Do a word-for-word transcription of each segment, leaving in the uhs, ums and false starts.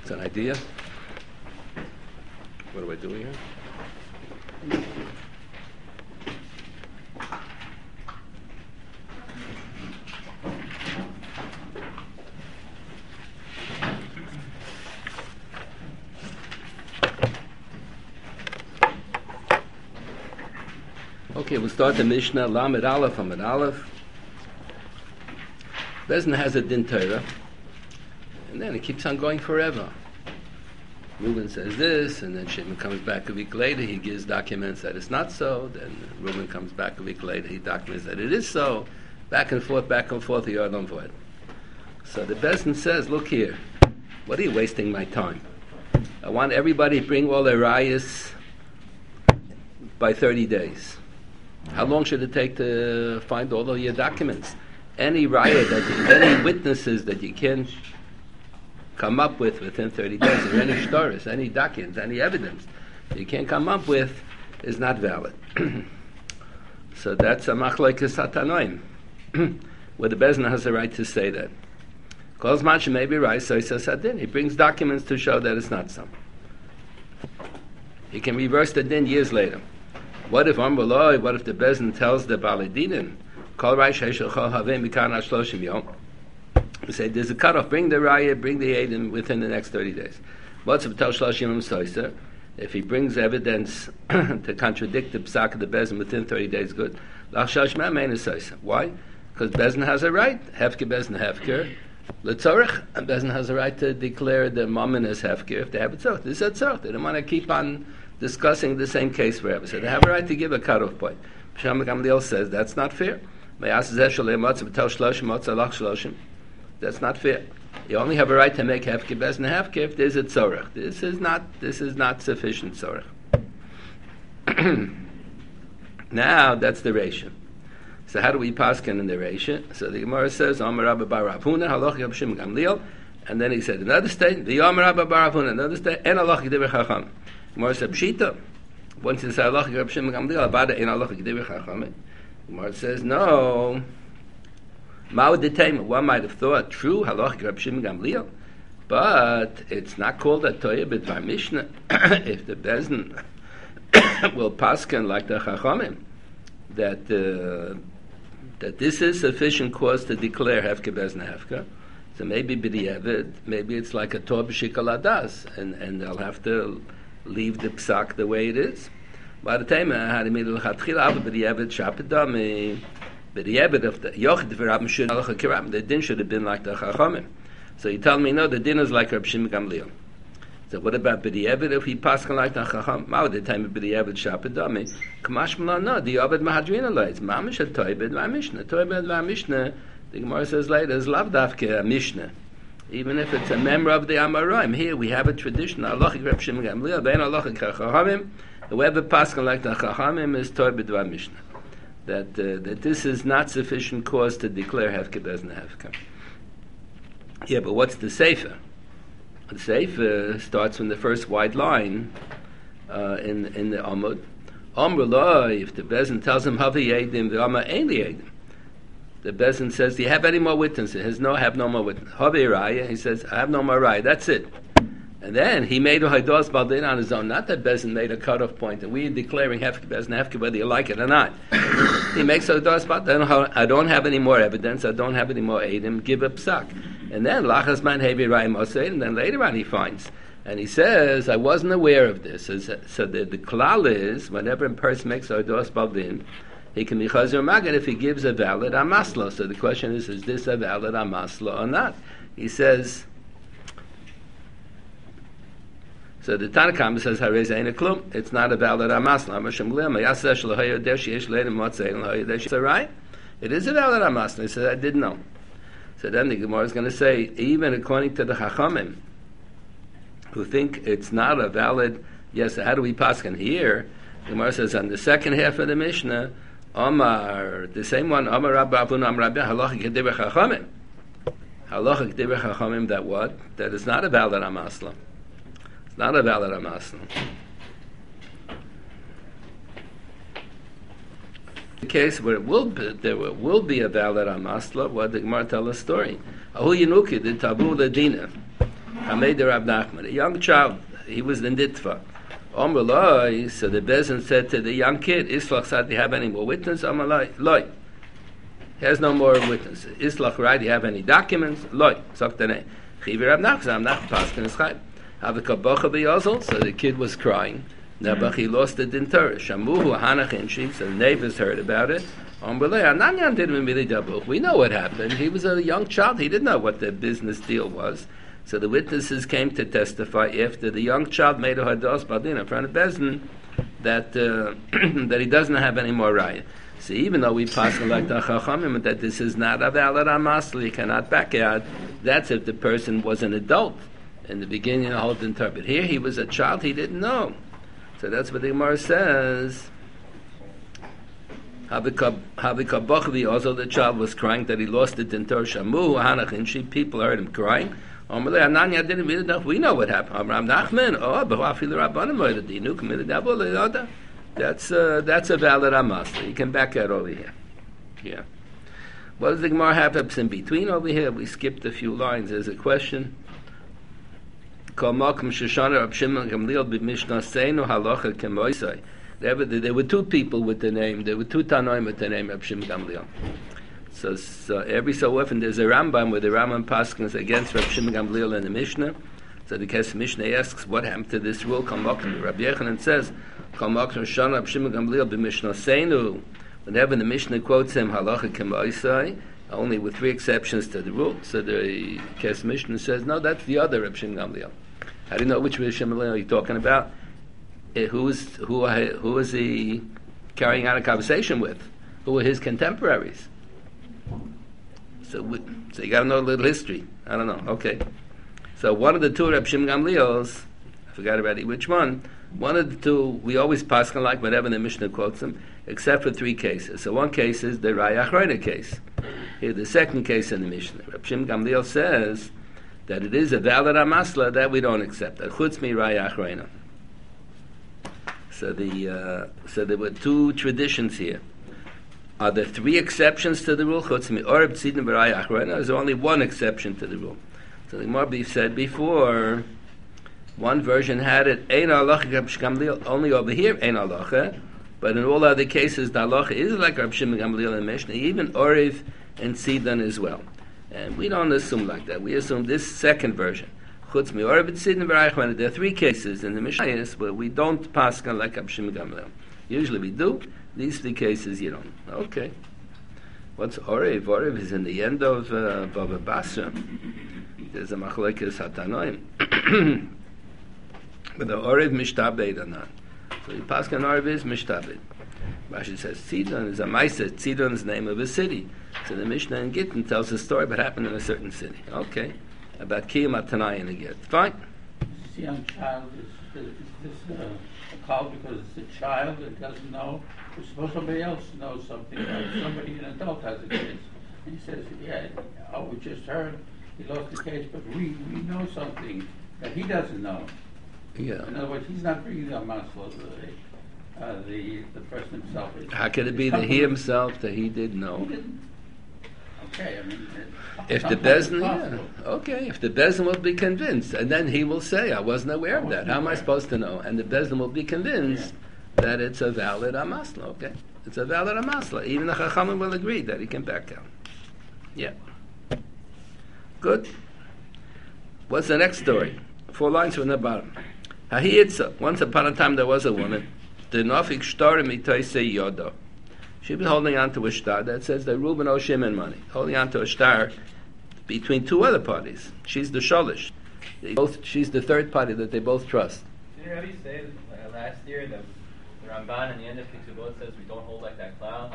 It's an idea. What do I do here? Okay, we'll start the Mishnah, Lamed Aleph, Amid Aleph. Bezdin has a din Torah, and then it keeps on going forever. Reuben says this, and then Shimon comes back a week later, he gives documents that it's not so, then Reuben comes back a week later, he documents that it is so, back and forth, back and forth, you don't void. So the Bezdin says, look here, what are you wasting my time? I want everybody to bring all their rayas by thirty days. How long should it take to find all of your documents? Any raya, that you, any witnesses that you can come up with within thirty days, or any shtaris, any documents, any evidence that you can't come up with is not valid. So that's a machlokes hatanoim, where the Bezdin has the right to say that. Calls match may be right, so he says hadin. He brings documents to show that it's not so. He can reverse the din years later. What if Amrullah, what if the Bezdin tells the Baladinin, Kol Rai Sheishel Chol Havim Mikan Ashloshim Yom? We say there's a cutoff, bring the Raya, bring the Eidim within the next thirty days. What's if Tel Shloshim Yom Soiser? If he brings evidence to contradict the Psak of the Bezdin within thirty days, good. Lach Shosh Ma'amein Soiser. Why? Because Bezdin has a right. Hefker Bezdin Hefker. L'tzorich, and Bezdin has a right to declare the Mammon as Hefker if they have a tzorich. This is a tzorich. They don't want to keep on discussing the same case forever. So they have a right to give a cutoff point. Sham Gamliel says that's not fair. That's not fair. You only have a right to make hefker Bezdin hefker if there's a tzorich. This is not this is not sufficient tzorich. Now that's the ratio. So how do we paskin in the ratio? So the Gemara says Amar Rabba Bar Rav Huna halacha Shimon Gamliel, and then he said another state the Amar Rabba Bar Rav Huna another state and halacha Divrei Chacham. Gemara said Pshita. Once he said halacha Reb Shimon Gamliel about it in halacha Divrei Chacham. Gemara says no. Ma'od detayim. One might have thought true halacha Reb Shimon Gamliel, but it's not called a toya b'dvar Mishnah. If the Bezdin will paskin like the Chachamim that uh, that this is sufficient cause to declare hefker Bezdin hefker. So maybe b'di'evid, maybe it's like a Torah b'shikol adas, and and they'll have to leave the psak the way it is. By the time I had made l'chatchila, aber b'di'evid shapidami, b'di'evid of the yochid for Rabbi Shimon halacha kiram, the din should have been like the Chachamim. So you tell me no, the din is like Rabbi Shimon Gamliel. So what about b'di'evid if he paskin like the Chacham? Mao the time of b'di'evid shapidami, kamash m'la no, the yovad mahadrina lo, it's mamish a toy b'dvar Mishnah, toy b'dvar Mishnah. The Gemara says later is lav dafke a Mishnah. Even if it's a member of the Amoraim, here we have a tradition. Halacha Reb Shimon Gamliel, ben halacha Chachamim. Whoever paskin like the Chachamim is toy b'dvar Mishnah. That uh, that this is not sufficient cause to declare hefker Bezdin hefker. Yeah, but what's the sefer? The sefer starts from the first wide line uh, in in the Amud. Amrullah, if the Bezdin tells him havi yedim v'ama ein li yedim. The Bezdin says, do you have any more witnesses? He says, no, I have no more witnesses. Havi raya, he says, I have no more raya, that's it. And then he made a Haidos Baldin on his own. Not that Bezdin made a cutoff point, and we're declaring hefker Bezdin hefker whether you like it or not. He makes a Haidos Baldin, I don't have any more evidence, I don't have any more Eidim, give a psak. And then Lachas Man Hevi Raya Mosei, and then later on he finds. And he says, I wasn't aware of this. So the, the klal is, whenever a person makes a Haidos Baldin, he can be Chazir Maggid if he gives a valid Amasla. So the question is, is this a valid Amasla or not? He says, so the Tanakhama says, Harez Ein Klum, it's not a valid Amasla. It's all right? It is a valid Amasla. He says, I didn't know. So then the Gemara is going to say, even according to the Chachamim, who think it's not a valid, yes, how do we paskin here? The Gemara says, on the second half of the Mishnah, Omar, the same one, Omar Rabba Avun Amar Rabbi Halacha K'divrei Chachamim. Halacha K'divrei Chachamim that what? That is not a valid Amasla. It's not a valid Amasla. The case where it will be, there will be a valid Amasla, what the Gemara tell a story. Ahu Yenuki, the Tabu Ladina. Hameder Rab Nachman, a young child, he was the nitva. Omrullah, so the Bezin said to the young kid, Islach said, do you have any more witness? Amalai, loy. He has no more witnesses. Islach, right, do you have any documents? Loy. Soktane. Chivi Rab Nachman, Rab Nachman, Paskin is chayv. Havika Bocha B'Yozel, so the kid was crying. Nebuch, he lost the dinter. Shamuhu, Hanach, and she, so the neighbors heard about it. Omrullah, Ananyan didn't really double. We know what happened. He was a young child. He didn't know what the business deal was. So the witnesses came to testify after the young child made a hados badin in front of Bezdin that uh, that he doesn't have any more raya. So even though we pass like the Chachamim that this is not a valid amasl, you cannot back out. That's if the person was an adult in the beginning of the whole interpret. Here he was a child, he didn't know. So that's what the Gemara says. Habikabachvi, also the child was crying that he lost it in Tor Shamu, Hanach, and she people heard him crying. We know what happened. Nachman, oh, that's uh, that's a valid amas. You can back out over here. Yeah. What does the Gemara have in between over here? We skipped a few lines. There's a question. There were, there were two people with the name. There were two Tanoim with the name Rab Shimon Gamliel. So, so every so often there's a Rambam where the Rambam paskins against Rab Shimon Gamliel in the Mishnah. So the Kes Mishnah asks, what happened to this rule? Rabbi Yechanan says, Rab Shimon Gamliel b'Mishnah Seinu. Whenever the Mishnah quotes him, halacha k'ma'isai, only with three exceptions to the rule. So the Kes Mishnah says, no, that's the other Rab Shimon Gamliel. How do you know which Rab Shimon Gamliel are you talking about? Who is who? Who is he carrying out a conversation with? Who are his contemporaries? So, we, so you got to know a little history. I don't know. Okay. So one of the two Reb Shimon Gamliels, I forgot already which one. One of the two we always pass on like whenever the Mishnah quotes them, except for three cases. So one case is the Raya Achroina case. Here, the second case in the Mishnah, Reb Shimon Gamliel says that it is a valid amasla that we don't accept. That chutz mi Raya Achroina. So the uh, so there were two traditions here. Are there three exceptions to the rule? Chutz mi oreb tzidin b'raya achrona. There's only one exception to the rule. So the Gemara said before, one version had it ein halacha Rab Shimon Gamliel, only over here ein halacha, but in all other cases the halacha is like Rab Shimon Gamliel in Mishnah, even orev and tzidin as well. And we don't assume like that. We assume this second version. Chutz mi oreb tzidin b'raya achrona. There are three cases in the Mishnah where we don't pass on like Rab Shimon Gamliel. Usually we do. These three cases you don't. Okay. What's Orev? Orev is in the end of uh, Bava Basra. There's a machlekes hatanoim. But the Orev mishtabed or not. So the Paskan Orev is mishtabed. Rashi says Tzidon is a Maisa. Tzidon is the name of a city. So the Mishnah in Gittin tells a story about happened in a certain city. Okay. About Kiyam Atanai in a Git. Fine. This young child is, is this uh, a call because it's a child that doesn't know. We're supposed somebody else knows something, like somebody, an adult has a case. And he says, yeah, oh, we just heard he lost the case, but we, we know something that he doesn't know. Yeah. In other words, he's not bringing the Maslow, the, uh, the, the person himself. How could it be that he himself, that he did know? He didn't. Okay, I mean... If the Bezdin, yeah, okay, if the Bezdin will be convinced, and then he will say, I wasn't aware of that. How am I supposed to know? And the Bezdin will be convinced... Yeah. That it's a valid amasla, okay? It's a valid amasla. Even the Chachamim will agree that he can back out. Yeah. Good. What's the next story? Four lines from the bottom. Hahiyitza. Once upon a time there was a woman. The Nofik Shtar Mitaisei Yodo. She was holding on to a star that says that Reuben owes Shimon money. Holding on to a star between two other parties. She's the Sholish. They both, she's the third party that they both trust. Did you already say uh, last year that the Ramban and the end of Kitzubot says we don't hold like that cloud?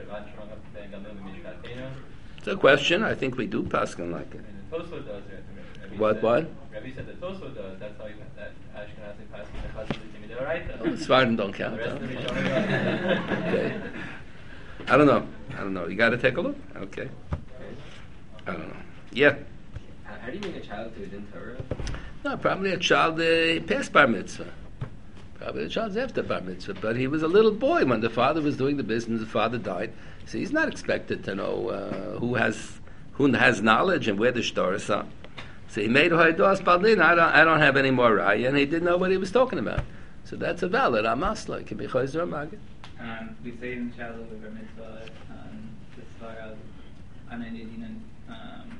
It's a question. I think we do paskin like it. And the Tosfot does. Rabbi What? Said, what? Rabbi said the Tosfot does. That's how you, that Ashkenazi paskin the Chazal is Midoraita. Oh, the Svardim don't count. The rest Huh? of the Rishonim. Okay. I don't know. I don't know. You got to take a look. Okay. I don't know. Yeah. How do you make a child do a din Torah? No, probably a child uh, passed bar mitzvah. Probably a child's after bar mitzvah, but he was a little boy when the father was doing the business. The father died, so he's not expected to know uh, who has who has knowledge and where the shtar is on. So he made Hoidos Baldin. I don't, I don't have any more raya, and he didn't know what he was talking about. So that's a valid amasla. It can be Chayzer Magid. Um, we say in Shalom of our mitzvah, um, this far Ananidin um,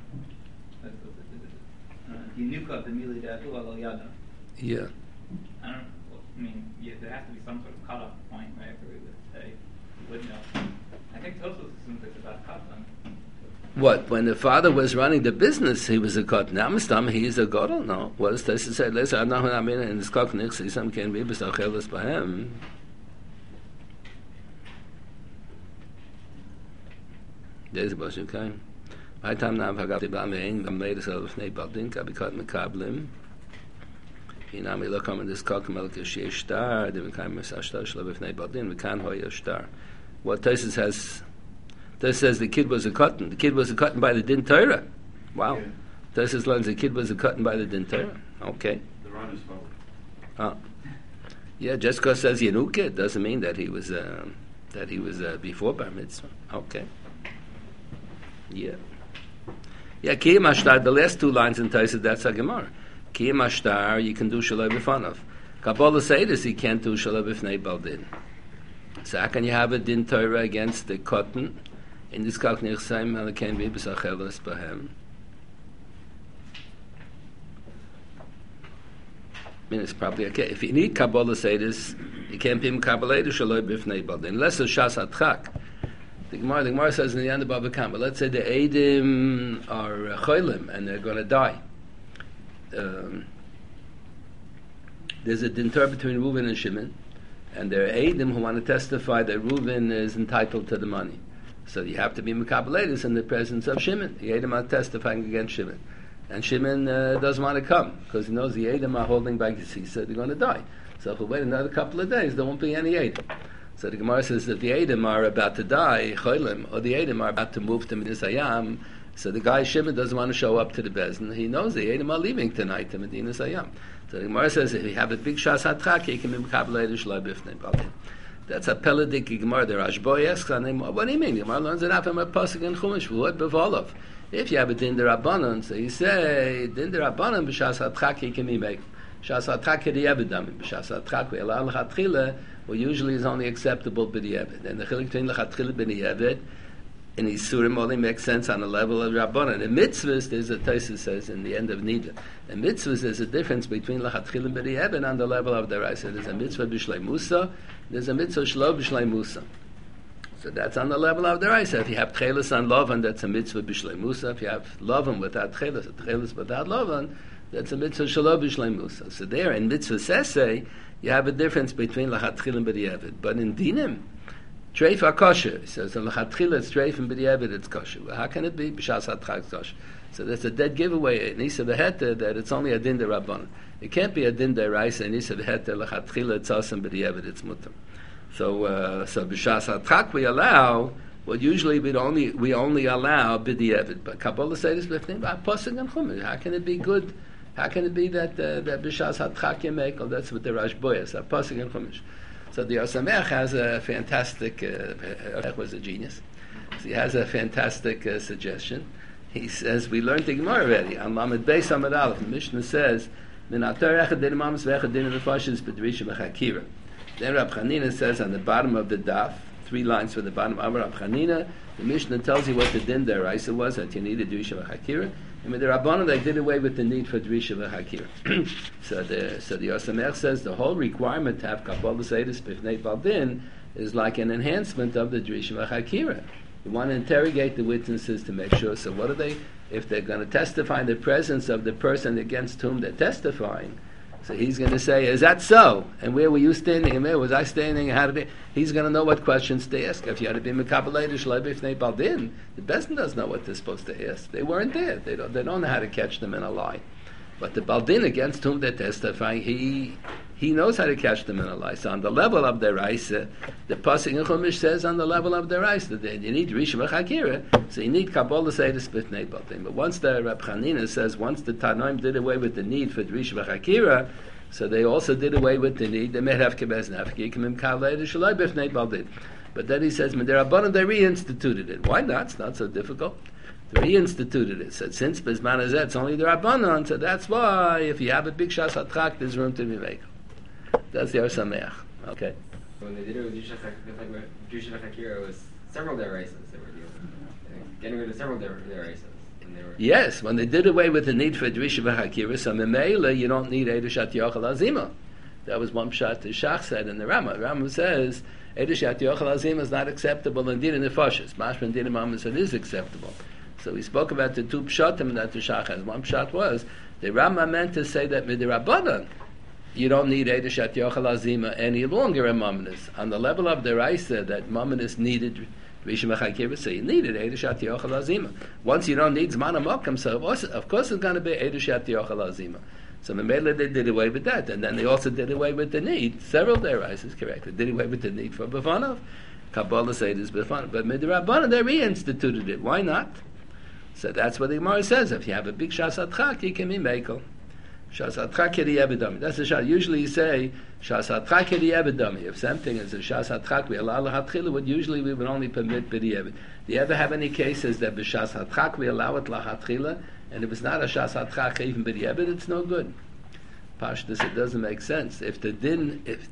Yinuka b'mili da'atu al yada. Yeah. I don't. I mean, yeah, there has to be some sort of cutoff point, right? Where we would say we would know. I think Tosos assumes it's about katan. What? When the father was running the business, he was a katan. Now, he is a gadol. No. What does this say? Let's say, I mean, in this katan, some can be b'sachelis b'hem. There's a bunch of kind. My time now, I got the Bamein, I'm made of Fnei Baldinka, because Mekablim. He now may look on this Kalkamel Kashir Star, the Mekai Mesashtar Shlav Fnei Baldin, Mekan Hoya Star. What Tesis has, Tesis says the kid was a cotton. The kid was a cotton by the Din Torah. Wow. Yeah. Tesis learns the kid was a cotton by the Din Torah. Okay. The run is forward. Oh. Yeah, just because it says Yenuka doesn't mean that he was, uh, that he was uh, before Bar Mitzvah. Okay. Yeah. Yeah, Kiyam Ashtar, the last two lines in Taisa, that's a Gemara. Kiyam Ashtar, you can do Shalai B'fanav. Kabbalah Seidus, you can't do Shalai B'fnei Baldin. So how can you have a Din Torah against the cotton? In this Kalk Nichsaim, and it can be B'sachelas B'hem. I mean, it's probably okay. If you need Kabbalah Seidus, you can't be Kabbalah Shalai B'fnei Baldin. Unless it's Shas Atchak. The Gemara, the Gemara says in the end of Baba Kama, let's say the Eidim are uh, Cholim and they're going to die. Um, there's a dinter between Reuven and Shimon, and there are Eidim who want to testify that Reuven is entitled to the money. So you have to be Mekabeladis in the presence of Shimon. The Eidim are testifying against Shimon. And Shimon uh, doesn't want to come because he knows the Eidim are holding back his seat, so they're going to die. So if we wait another couple of days, there won't be any Eidim. So the Gemara says that the Eidim are about to die, Cholim, or the Eidim are about to move to Medinas Hayam. So the guy Shimon doesn't want to show up to the Bezdin. He knows the Eidim are leaving tonight to Medinas Hayam. So the Gemara says if you have a big Shas Hatrak, you can be Mekabel Shlai B'fnei Baldin. That's a Peladik Gemara. The Rashboy asks on him, what do you mean? The Gemara learns it out from a pasuk in Chumash. What Bevolov? If you have a Din D'Rabbanan, so you say Din D'Rabbanan b'Shas Hatrak you can be made. Shas Hatrak Kediyabedam. B'Shas Hatrak we allow l'chatchila. Well, usually is only acceptable b'di'eved. And the chilik between l'chatchila b'di'eved in Yisurim only makes sense on the level of Rabbanan. In mitzvahs, there's a Taisa says in the end of Nida. In mitzvahs, there's a difference between l'chatchila b'di'eved on the level of the Raisa. There's a mitzvah b'shlei Musa, there's a mitzvah shlo b'shlei Musa. So that's on the level of the Raisa. If you have tchelis on Lovan, that's a mitzvah b'shlei Musa. If you have Lovan without tchelis, tchelis without Lovan, that's a mitzvah shlo b'shlei Musa. So there, in mitzvah sesei, you have a difference between lachatchil and b'di'evid. But in dinim, treif are kosher. He says, lachatchil it's treif and b'di'evid it's kosher. Well, how can it be? B'shas hatchak kosher. So that's a dead giveaway in Isa v'heta that it's only a din d'Rabbanan. It can't be a din d'Oraisa in Isa v'heta lachatchil it's us and b'di'evid it's mutter. So, uh, so b'shas hatchak we allow, well, usually we only we only allow b'di'evid. But Kabbalah says b'fnim, pasuk and chumash. How can it be good? How can it be that uh, that b'shas hatchak you make? Oh, that's what the Rashboy is. That pasuk and chumash. So the Yosemech has a fantastic. Uh, was a genius. So he has a fantastic uh, suggestion. He says we learned the Gemara already. On Lamed Beis Amud Aleph, the Mishnah says, "Min atar echad din mamas ve'echad din nefashis b'drisha v'chakira." Then Rab Chanina says on the bottom of the daf, three lines from the bottom of Rab Chanina, the Mishnah tells you what the din deraisa was, that you needed drisha v'chakira. And with the Rabbanan, they did away with the need for drisha v'chakira. so the so the Yosemech says the whole requirement to have Kabbalah Seidus b'fnei Baldin is like an enhancement of the drisha v'chakira. You want to interrogate the witnesses to make sure. So what are they? If they're going to testify in the presence of the person against whom they're testifying, so he's going to say, "Is that so?" And where were you standing? And where was I standing? And how did it? He's going to know what questions to ask. If you had to be mekabelei shlei b'fnei Baldin, the Bezdin doesn't know what they're supposed to ask. They weren't there. They don't. They don't know how to catch them in a lie. But the Baldin against whom they're testifying, he he knows how to catch them in a lie. So on the level of the Raisa, the pasuk in Chumash says on the level of the Raisa that you need Risha v'Chakira, so you need Kabbalah Seidus b'fnei Baldin. But once the Rab Chanina says, once the Tanoim did away with the need for Risha v'Chakira, so they also did away with the need. They may have kibez nafki kamim kalei shalai b'fnei Baldin. But then he says, "M'derabbanan they reinstituted it." Why not? It's not so difficult. They reinstituted it. Said since Bizman is it's only the Rabbanon, so that's why if you have a big Shas Hatrak, there's room to be made. That's the Or Sameach. Okay. When they did it with Drusha Hakira, it was several deraisas they were dealing. Getting rid of several deraisas. Yes, when they did away with the need for Drisha v'Hakira, so Memela, you don't need Edushat Yochel Azima. That was one pshat the Shach said in the Rama. Rama says Edushat Yochel Azima is not acceptable indeed in the Nefashis. Mashman Din Imam said it is acceptable. So we spoke about the two pshatim that the Shach has. One pshat was the Rama meant to say that with the Rabbanan you don't need Edushat Yochel Azima any longer in Mamonis. On the level of the Raisa that Mamonis needed so you needed Edushat Yochel Azima. Once you don't need Zman HaMokim, so of course it's going to be Edushat Yochel Azima. So Memela they did away with that, and then they also did away with the need. Several deraisas, correct? They did away with the need for B'fanov. Kabbalah said it's B'fanov, but Midrabanan they reinstituted it. Why not? So that's what the Gemara says. If you have a big Shas Hatrak, you can be Mekel. Shas Hatrak Kedi Ebedami. That's the Shas. Usually you say Shas Hatrak Kedi Ebedami. If something is a Shas Hatrak, we allow L'Hatchila, what usually we would only permit B'di Ebed. Do you ever have any cases that B'Shas Hatrak we allow it L'Hatchila, and if it's not a Shas Hatrak even B'di Ebed, it's no good. Pashtus, it doesn't make sense. If the din, if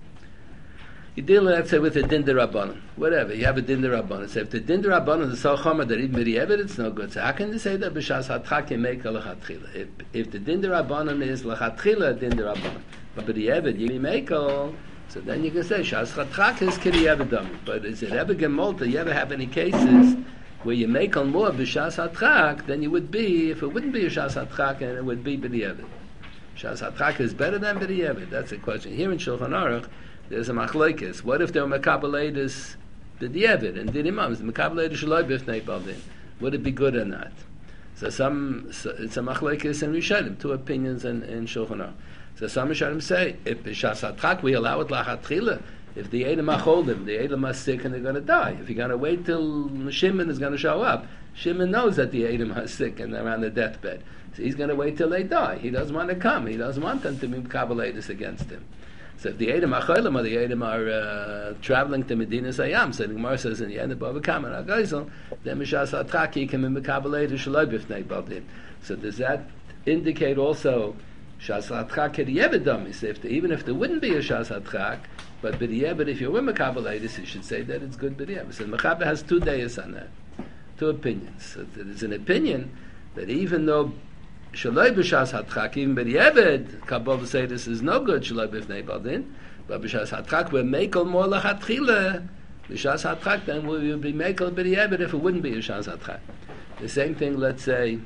you deal, let's say, with a din derabbanan, whatever, you have a din derabbanan. So if the din derabbanan is so chomer that even B'di Ebed, it's no good. So how can you say that B'Shas Hatrak you make a L'Hatchila? If, if the din derabbanan is L'Hatchila, din derabbanan, but B'di Ebed you make all, so then you can say Shas Hatrak is Kedi Ebedami. But is it ever gemolta? You ever have any cases where you make on more B'Shas Hatrak than you would be if it wouldn't be a Shas Hatrak and it would be B'di Ebed? Shas Hatrak is better than B'di Ebed. That's the question. Here in Shulchan Aruch, there's a machlokes. What if there were mekabeleidas B'di Ebed and did imams? The mekabeleidas shaloi b'fnei baldin. Would it be good or not? So some, so it's a machlokes and Rishonim, two opinions in, in Shulchan Aruch. So some Rishonim say, if B'Shas Hatrak we allow it L'Hatchila, if the Edom Acholim, the Edom are sick and they're going to die. If you're going to wait till Shimon is going to show up, Shimon knows that the Edom are sick and they're on the deathbed. So he's going to wait till they die. He doesn't want to come. He doesn't want them to be Kabbalitis against him. So if the Edom Acholim or the Edom are uh, traveling to Medina Sayyam, so the Gemara says in the end of Bava Kama and Agaisel, then B'Shas Hatrak he can be Kabbalitis Shaloi B'fnei Baldin. So does that indicate also Shas Hatrak Kedi Ebedami? So if the, even if there wouldn't be a Shas Hatrak, but B'di Ebed, if you're with Mekabeleitis, you should say that it's good B'di Ebed. So Mechaber has two days on that, two opinions. So there's an opinion that even though Shaloi B'Shas Hatrak, even B'di Ebed, Kabbalah say this is no good Shaloi B'fnei Baldin, but B'Shas Hatrak we're Mekel more L'Hatchila. B'Shas Hatrak then we would be Mekel B'di Ebed if it wouldn't be a Shas Hatrak. The same thing, let's say,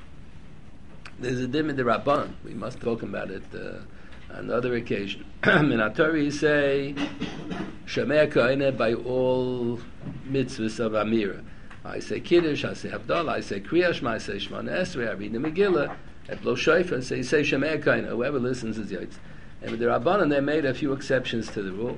there's a dim in the Rabban. We must talk about it uh, on another occasion. In our Torah you say, Shemei Koine by all mitzvahs of Amira. I say Kiddush, I say Havdalah, I say Kriya Shema, I say Shemona Esrei, I read the Megillah, I blow Shofar, so you say Shemei Koine. Whoever listens is Yotz. And with the Rabbanan they made a few exceptions to the rule.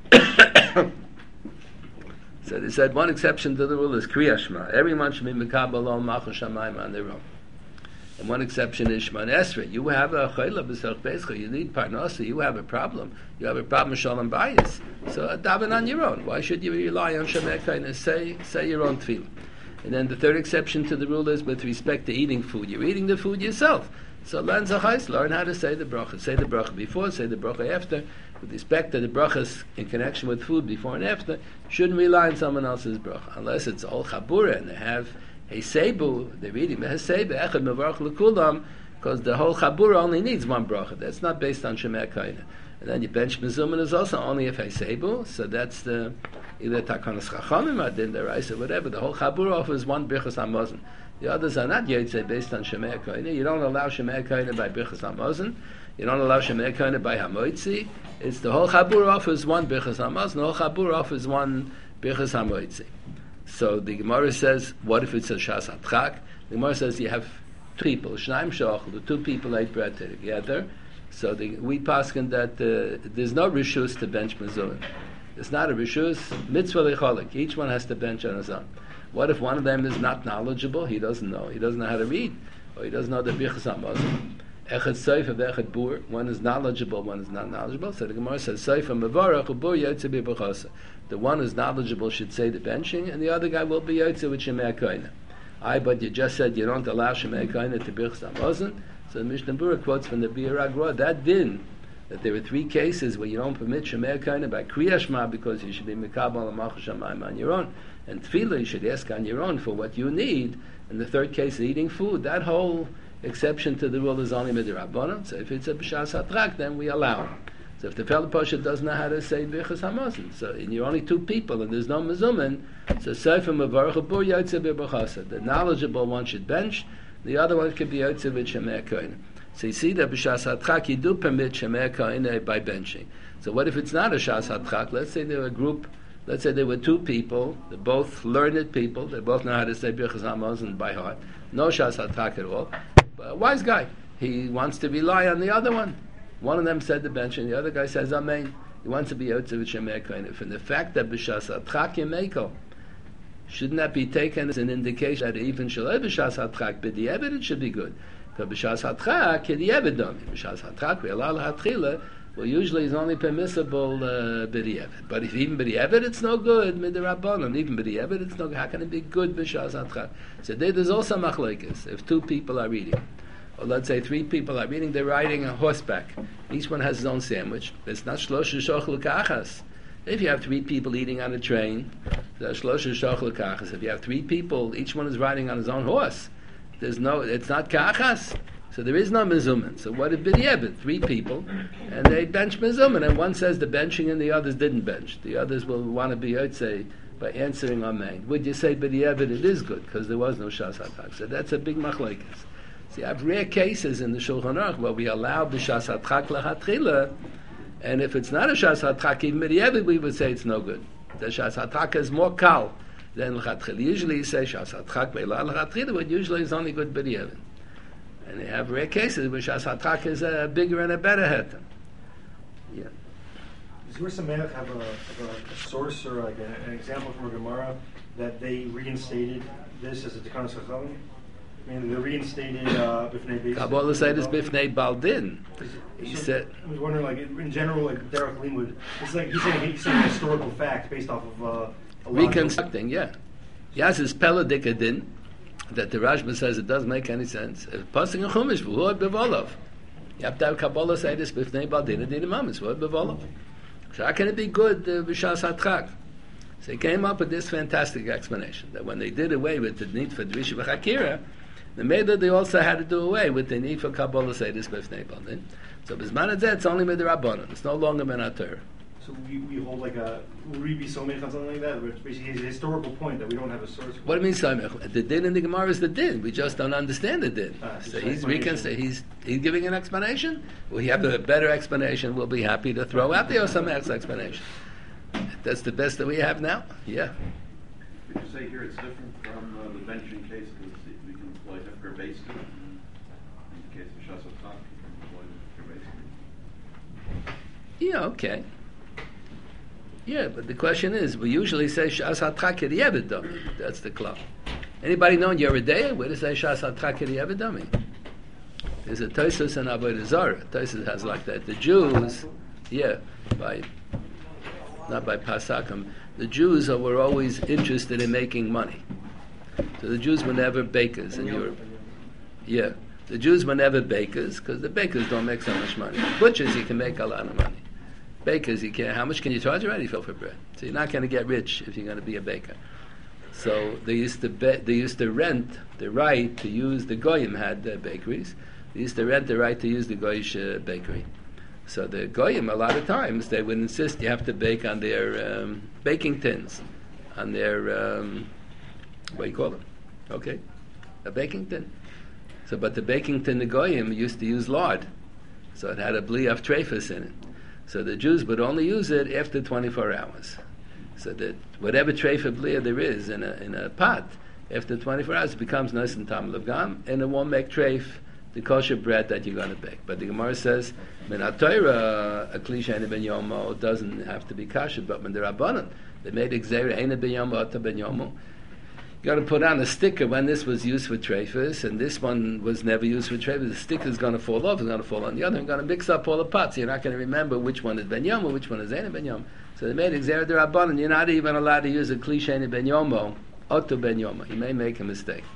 So they said one exception to the rule is Kriya Shema. Everyone should be Mekabel on Malchus Shamayim on their own. And one exception is Shemona Esrei. You have a chayla b'serch beischa. You need parnasa. You have a problem. You have a problem with shalom bayis. So daven on your own. Why should you rely on Shemei Koine? Say say your own tefillah. And then the third exception to the rule is with respect to eating food. You're eating the food yourself. So learn zachais. Learn how to say the bracha. Say the bracha before. Say the bracha after. With respect to the brachas in connection with food before and after, shouldn't rely on someone else's bracha unless it's all chabura and they have Heisebu, they're reading Heisebu, Echad Mevarach L'Kulam, because the whole Chabura only needs one bracha. That's not based on Shemei Koine. And then your bench Mezuman is also only if Heisebu, so that's the either Takanas Chachamim or Din Deraisa, whatever. The whole Chabura offers one Birchas HaMazon. The others are not Yotzei based on Shemei Koine. You don't allow Shemei Koine by Birchas HaMazon. You don't allow Shemei Koine by Hamoitzi. It's the whole Chabura offers one Birchas HaMazon. The whole Chabura offers one Birchas HaMoitzi. So the Gemara says, what if it's a Shas Hatrak? The Gemara says you have two people, Shnaim Shochel, the two people ate bread together. So the, we paskin that uh, there's no rishus to bench mezuzah. It's not a rishus, mitzvah lecholik. Each one has to bench on his own. What if one of them is not knowledgeable? He doesn't know. He doesn't know how to read. Or he doesn't know the bichas hamazon. Echad seif echad bur. One is knowledgeable, one is not knowledgeable. So the Gemara says, seif mevarach ubur yotze b'bechasa. The one who's knowledgeable should say the benching, and the other guy will be yotze with Shemei Koine. I, but you just said you don't allow Shemei Kaina to Birchas Hamazon. So the Mishnah Berurah quotes from the Bir Agra that din, that there are three cases where you don't permit Shemei Kaina by Kriya Shema because you should be Mikabal and Malchus Shamayim on your own, and Tefillah you should ask on your own for what you need. And the third case, eating food, that whole exception to the rule is only Midirabbanan. So if it's a B'shas Hatrak, then we allow. So if the fellow Pasha doesn't know how to say Birchas Hamazon, so and you're only two people and there's no Mezumin, so Sefer Mavarach Bur Yotze B'Berchasa. The knowledgeable one should bench, the other one could be Yotze with Shemei Kohen. So you see that B'shas Hatrak you do permit Shemei Kohen by benching. So what if it's not a Shas Hatrak? Let's say there were a group, let's say there were two people, they're both learned people, they both know how to say Birchas Hamazon by heart, no Shas Hatrak at all. But a wise guy, he wants to rely on the other one. One of them said the bench, and the other guy says Amen. He wants to be Yotze with Shemei Kohen. And the fact that B'shas Hatrak Yemeiko, shouldn't that be taken as an indication that even Shalei B'shas Hatrak B'di'evet it should be good? Because B'shas Hatrak B'di'evet domi. B'shas Hatrak Ve'alal Hatchila, well, usually is only permissible uh, B'di'evet. But if even B'di'evet it's no good, Midirabbanan, even B'di'evet it's no good, how can it be good B'shas Hatrak? So there, there's also machlokes if two people are reading. Or let's say three people are reading, they're riding on horseback. Each one has his own sandwich. It's not shlosh shochel kachas. If you have three people eating on a train, there's shlosh shochel kachas. If you have three people, each one is riding on his own horse. There's no, it's not kachas. So there is no mezuman. So what if b'di'evet? Three people, and they bench mezuman, and one says the benching and the others didn't bench. The others will want to be yotze by answering amen. Would you say b'di'evet it is good because there was no shas hatrak? So that's a big machlokes. So you have rare cases in the Shulchan Aruch where we allow b'shas hatrak lahatchila, and if it's not a shas hatrak, even b'di'evet, we would say it's no good. The shas hatrak is more kal than l'chatchila. Usually you say shas hatrak ve'la l'chatchila, but usually it's only good b'di'evet. And you have rare cases where shas hatrak is a bigger and a better heter. Yeah. Does your Sameach have, a, have a, a source or like a, an example from a Gemara that they reinstated this as a Tikkun Chachamim? I mean, they reinstated uh, Bifnei Beis. Kabbalah said it's Bifnei Baldin. He so, said. I was wondering, like in general, like Derek Leewood, it's like he's saying he's saying a historical fact based off of uh, a reconstructing. Yeah, yes, it's Peladika din that the Rashba says it doesn't make any sense. If passing a chumash v'hu bevolov, you have to have Kabbalah say this Bifnei Baldin and Mamis v'hu bevolov. So how can it be good b'shas hatrak? So he came up with this fantastic explanation that when they did away with the need for Drisha v'Chakira, the Meda they also had to do away with the need for Kabbalah Seidus B'fnei Baldin. So B'zman Hazeh it's only Midirabbanan. It's no longer Ben HaTorah. So we, we hold like a would we be something on something like that? Which basically is a historical point that we don't have a source. For. What do you mean Samech? The din in the Gemara is the din. We just don't understand the din. Ah, so he's recon- he's he's giving an explanation. We have a better explanation. We'll be happy to throw out the Osamech's explanation. That's the best that we have now. Yeah. Would you say here it's different from uh, the benching case because we can employ Hefker basically? In the case of Shas Hatrak, we can employ Hefker basically. Yeah, okay. Yeah, but the question is, we usually say Shas Hatrak K'di'evet Dami. That's the club. Anybody know in Yeridea where to say Shas Hatrak K'di'evet Dami? There's a Tosfos and Avodah Zarah. Tosfos has like that. The Jews, yeah, by not by Pasakim, the Jews are, were always interested in making money. So the Jews were never bakers in Europe. Yeah, the Jews were never bakers because the bakers don't make so much money. Butchers, you can make a lot of money. Bakers, you can't. How much can you charge already for for bread? So you're not going to get rich if you're going to be a baker. So they used to be, they used to rent the right to use the Goyim had uh, bakeries. They used to rent the right to use the Goyish uh, bakery. So the Goyim, a lot of times, they would insist you have to bake on their um, baking tins, on their, um, what do you call them? Okay, a baking tin. So, but the baking tin, the Goyim used to use lard. So it had a bliaf treifus in it. So the Jews would only use it after twenty-four hours. So that whatever treifa bliah there is in a in a pot, after twenty-four hours it becomes nice and tam levgam, and it won't make treif the kosher bread that you're going to bake. But the Gemara says, "Min haTorah a klisha ena ben yomo doesn't have to be kosher, but when they're rabbanon, they made exera ena ben yomo ata ben yomo." You got to put on a sticker when this was used for treifas, and this one was never used for treifas. The sticker is going to fall off; it's going to fall on the other. You're going to mix up all the pots. You're not going to remember which one is ben yomo, which one is ena ben yomo. So they made exera derabbanon. You're not even allowed to use a klisha ena ben yomo ata ben yomo. You may make a mistake.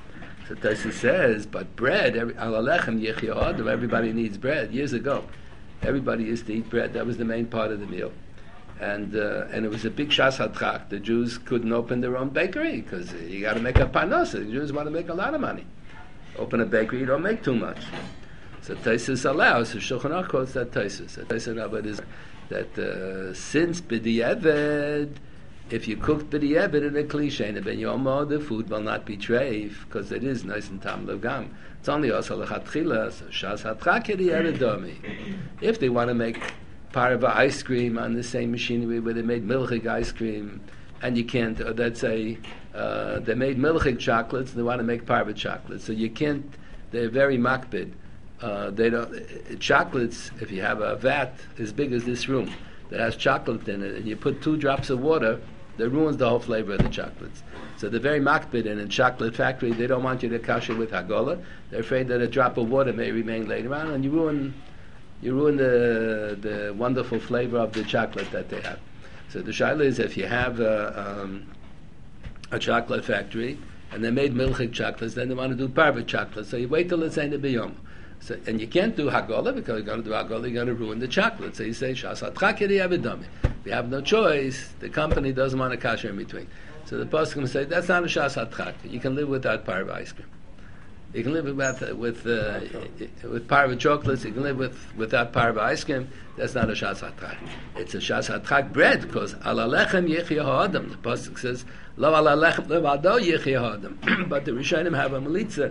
So Taisa says, but bread, every, alallechem yechia adam, everybody needs bread. Years ago, everybody used to eat bread. That was the main part of the meal. And uh, and it was a big shas hatrak. The Jews couldn't open their own bakery because you got to make a panos. The Jews want to make a lot of money. Open a bakery, you don't make too much. So Taisus allows. So Shulchan Aruch quotes that Taisus. So Taisus Rabbah is that uh, since b'di'eved, if you cooked b'di'eved in a cliche, and ben yomo, the food will not be treif because it is nice and tam levgam. It's only also lechatchila. So shas hatrak b'di'eved domi. If they want to make parva ice cream on the same machinery where they made milchig ice cream, and you can't, or let's say uh, they made milchig chocolates and they want to make parva chocolates, so you can't, they're very makbid. Uh, they don't, uh, chocolates, if you have a vat as big as this room that has chocolate in it, and you put two drops of water, that ruins the whole flavor of the chocolates. So they're very makbid, and in chocolate factory, they don't want you to kasher with hagola. They're afraid that a drop of water may remain later on, and you ruin you ruin the the wonderful flavor of the chocolate that they have. So the shaila is, if you have a, um, a chocolate factory and they made milchig chocolates, then they want to do parva chocolate. So you wait till it's in the biyom. So, and you can't do hagola because you're going to do hagola, you're going to ruin the chocolate. So you say shas hatchakiri avidami. If you have no choice, the company doesn't want a kasher in between. So the pasuk will say that's not a shas hatchak. You can live without parva ice cream. You can live without uh, with uh, with parva chocolates. You can live with without parva ice cream. That's not a shas hatrak. It's a shas hatrak bread because alalechem yechia ha'adam. The pasuk says lo alalechem levado yechia ha'adam. But the Rishonim have a melitza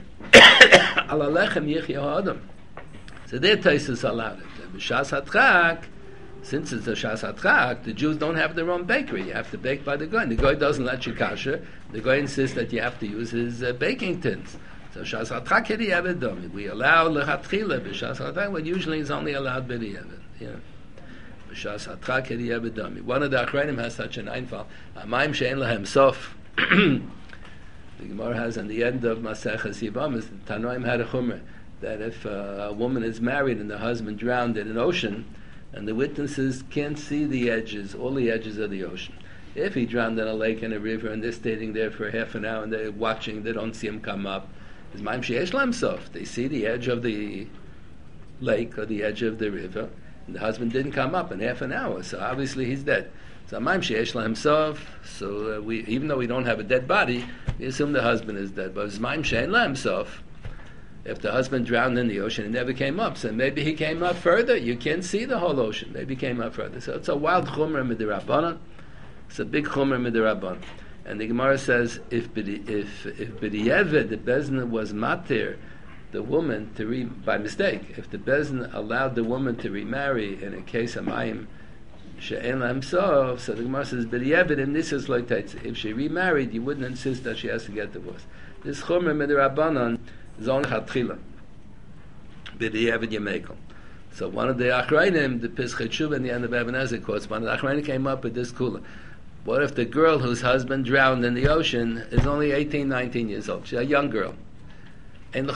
alalechem yechia ha'adam. So their taste is allowed. The shas hatrak, since it's a shas hatrak, the Jews don't have their own bakery. You have to bake by the goy. The goy doesn't let you kasher. The goy insists that you have to use his uh, baking tins. So shas hatrak b'di'eved. We allow lechatchila b'shas hatrak, but usually it's only allowed b'di'eved. Yeah, b'shas hatrak b'di'eved. One of the Achronim has such an einfall. Amayim she'en lahem sof. The Gemara has on the end of Maseches Yevamos, the Tanoim had a chumrah that if uh, a woman is married and the husband drowned in an ocean, and the witnesses can't see the edges, all the edges of the ocean. If he drowned in a lake and a river, and they're standing there for half an hour and they're watching, they don't see him come up. Is Maim Sheyesh Lahem Sof. They see the edge of the lake or the edge of the river, and the husband didn't come up in half an hour, so obviously he's dead. So Maim Sheyesh Lahem Sof. So uh, we, even though we don't have a dead body, we assume the husband is dead. But it's Maim Sheyesh Lahem Sof. If the husband drowned in the ocean and never came up, so maybe he came up further. You can't see the whole ocean. Maybe he came up further. So it's a wild chumrah midirabbanan. It's a big chumrah midirabbanan. And the Gemara says, if if if b'di'eved the bezna was matir the woman to re by mistake, if the bezna allowed the woman to remarry in a case of mayim she'en lahem sof, so the Gemara says b'di'eved and this is like that. If she remarried, you wouldn't insist that she has to get divorced. This chumrah midirabbanan is only chatchila. B'di'eved yemekel. So one of the Achrayim, the Pischei Teshuva in the end of Eben Ezer quotes, one of the Achrayim came up with this kula. What if the girl whose husband drowned in the ocean is only eighteen, nineteen years old? She's a young girl. So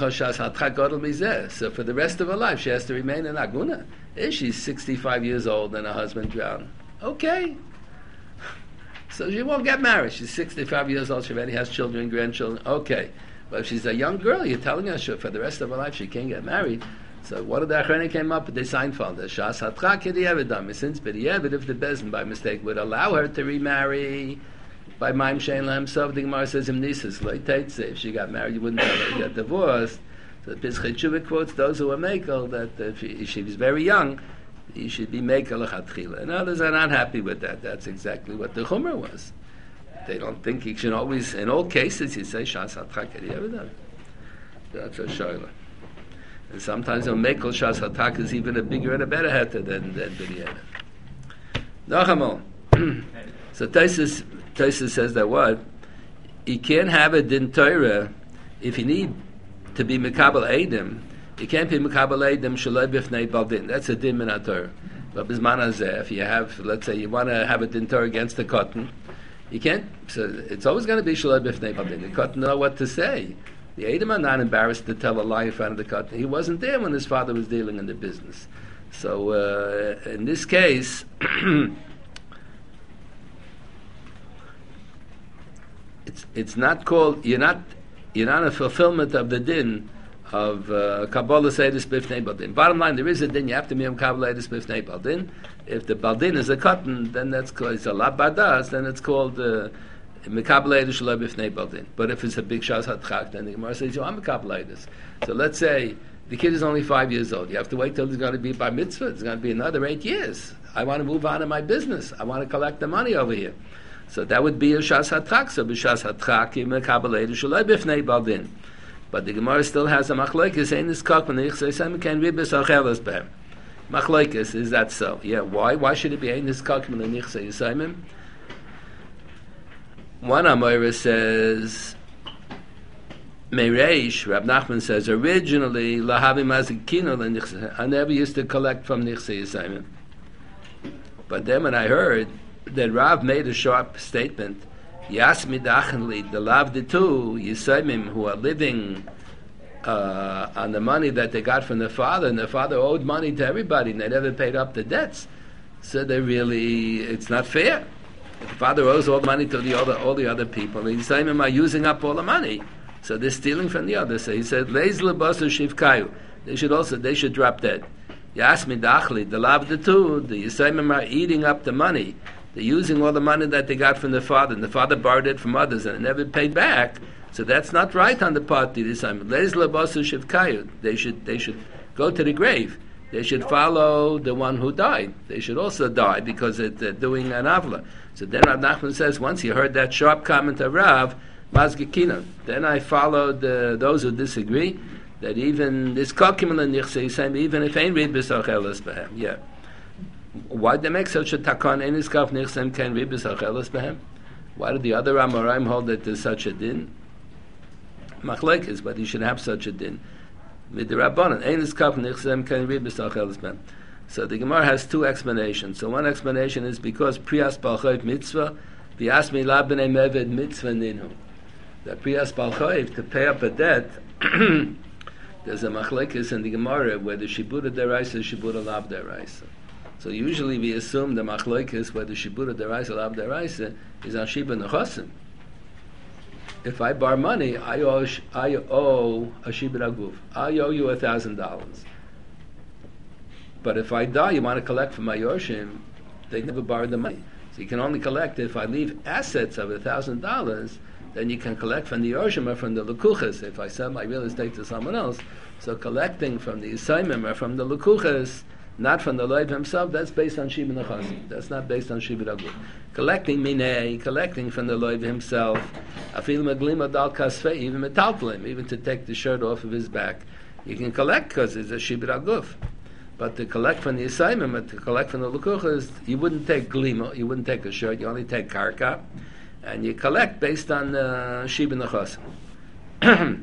for the rest of her life, she has to remain an aguna. If she's sixty-five years old and her husband drowned, okay. So she won't get married. She's sixty-five years old. She already has children, grandchildren. Okay. But if she's a young girl, you're telling her she, for the rest of her life she can't get married. So one of the Achrayim came up with the Seinfeld, the Shas Hatrak B'di'eved, since B'di'eved, if the Bezin by mistake would allow her to remarry by Maim Shein Lahem Sof, the Gemara says Im Nisus Lo Teitze, if she got married, you wouldn't tell her to get divorced. So the Pischei Teshuva quotes those who are Mekel that if she, if she was very young, you should be Mekel Lechatchila. And others are not happy with that. That's exactly what the Chumrah was. They don't think you should always, in all cases, you say Shas Hatrak B'di'eved. That's a shayla. And sometimes a Mekel Shas Hatak is even a bigger and a better heter than than B'di'eved. Nachamol. So Taisus Taisus says that what you can't have a din Torah if you need to be Mekabel Eidim. You can't be Mekabel Eidim Shaloi B'fnei Baldin. That's a din min Torah. But B'zman Hazeh, if you have, let's say, you want to have a din Torah against the cotton, you can't. So it's always going to be Shaloi B'fnei Baldin. The cotton know what to say. The Edom are not embarrassed to tell a lie in front of the cotton. He wasn't there when his father was dealing in the business. So uh, in this case, it's it's not called. You're not you're not a fulfillment of the din of uh, Kabbalah Seidus Bifnei Baldin. Bottom line, there is a din, you have to be Kabbalah Seidus Bifnei Baldin. If the Baldin is a cotton, then that's called, it's a lab badas, then it's called uh, Mekabel Eidus Shalai Bifnei Baldin. But if it's a big Shas HaTchak, then the Gemara says, yo, I'm Mekabel Eidus. So let's say the kid is only five years old. You have to wait till he's going to be bar mitzvah. It's going to be another eight years. I want to move on in my business. I want to collect the money over here. So that would be a Shas HaTchak. So b'Shas HaTchak, Mekabel Eidus Shalai Bifnei Baldin. But the Gemara still has a machlokes. Ein is kok when ich say can read bis achelas behem. Machlokes, is that so? Yeah. Why? Why should it be ein is kok when ich say Yisayim? One Amora says, Meireish, Rab Nachman says, originally lahavi mazikino lenichse. I never used to collect from nichse Yisayim. But then when I heard that Rav made a sharp statement. Yasmi dachenli, the lavditu Yisayimim who are living uh, on the money that they got from their father, and their father owed money to everybody, and they never paid up the debts. So they really, it's not fair. If the father owes all the money to the other, all the other people, the Yisayimim are using up all the money, so they're stealing from the others. So he said, Leiz lebasu shivkayu. They should also, they should drop dead. Yasmi dachli, the lavditu, the Yisayimim are eating up the money. They're using all the money that they got from the father, and the father borrowed it from others and it never paid back. So that's not right on the part of the Yisayimim. They should they should go to the grave. They should follow the one who died. They should also die because it, they're doing an avla. So then Rav Nachman says, once he heard that sharp comment of Rav, Mazgekina, then I followed uh, those who disagree that even this kokim and nichse, even if ain't read b'sarchelas b'hem, yeah. Why did they make such a takon? Ein iskaf nichsem ken ribis achelas behem? Why did the other Amoraim hold that there's such a din? Machlekes, but you should have such a din. Midrabanan ein iskaf nichsem ken ribis achelas behem. So the Gemara has two explanations. So one explanation is because priyas balchayv mitzvah, v'yasmi la b'nei meved mitzvah ninu. That priyas balchayv to pay up a debt. There's a machlekes in the Gemara whether shibura deraisa, shibura lav deraisa. So usually we assume the machlokes whether shibura deraisa lav deraisa is on shiba nechosim. If I borrow money, I owe I owe a shiba aguf. I owe you a thousand dollars. But if I die, you want to collect from my yorshim. They never borrowed the money, so you can only collect if I leave assets of a thousand dollars. Then you can collect from the yorshim or from the lekuchas. If I sell my real estate to someone else, so collecting from the Yisayimim or from the lekuchas. Not from the Loiv himself, that's based on Shiba Nechasim. That's not based on Shiba Aguf. Collecting Minei, collecting from the Loiv himself, Afil Maglima Dal Kasfei, even Metaltlim, even to take the shirt off of his back. You can collect because it's a Shiba Aguf. But to collect from the Yisayimim, to collect from the Lukuchas, you wouldn't take Glima, you wouldn't take a shirt, you only take Karka, and you collect based on uh, Shiba Nechasim.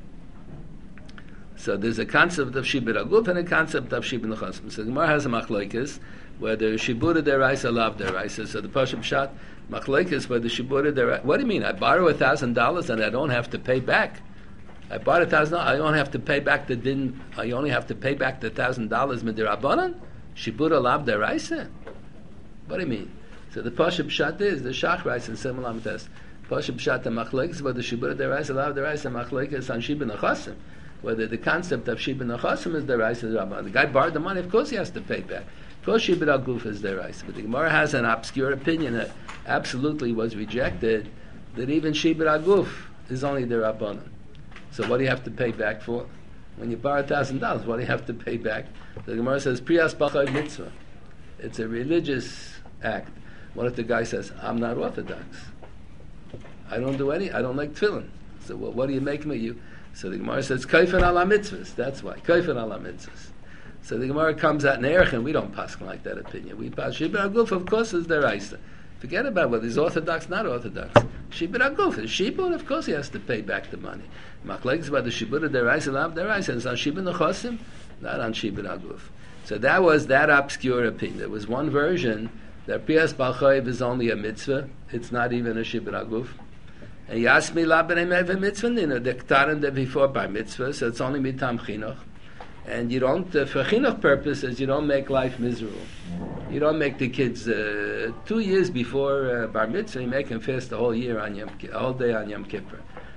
So there's a concept of shibur aguf and a concept of shibur nechasim. So the Gemara has a machlokes whether shibura deraisa lav deraisa. So the pashup shot machlokes whether shibura deraisa. What do you mean? I borrow a thousand dollars and I don't have to pay back. I bought a thousand dollars. I don't have to pay back the din. I only have to pay back the thousand dollars midirabanan. Shibura lav deraisa. What do you mean? So the pashup shot is the shachrais and similar test. Pashup shot the machlokes whether shibura deraisa lav deraisa machlokes on shibur nechasim. Whether the concept of Shiba Nechasim is deraisa Rabban. The guy borrowed the money, of course he has to pay back. Of course Shiba Aguf is deraisa. But the Gemara has an obscure opinion that absolutely was rejected, that even Shiba Aguf is only Rabbanan. So what do you have to pay back for? When you borrow a thousand dollars, what do you have to pay back? The Gemara says, Priyas B'chai Mitzvah. It's a religious act. What if the guy says, I'm not Orthodox? I don't do any, I don't like tefillin. So well, what do you make me? You So the Gemara says, Kaifan ala mitzvahs. That's why. Kaifan ala mitzvahs. So the Gemara comes out in Erech, and we don't pass like that opinion. We pass Shibur Aguf, of course, is deraisa. Forget about whether he's Orthodox, not Orthodox. Shibur Aguf is Shibur, of course he has to pay back the money. Machlekes about the Shibur deraisa, lav deraisa. It's on Shibur Nechasim, not on Shibur Aguf. So that was that obscure opinion. There was one version that Priyas Balchayev is only a mitzvah. It's not even a Shibur Aguf. And Yasmi la b'nei meved mitzvah ninu. The ktarim there before by mitzvah, so it's only mitam chinuch. And you don't, uh, for chinuch purposes, you don't make life miserable. You don't make the kids uh, two years before uh, bar mitzvah. You make them fast the whole year on Yom, a whole day on Yom Kippur.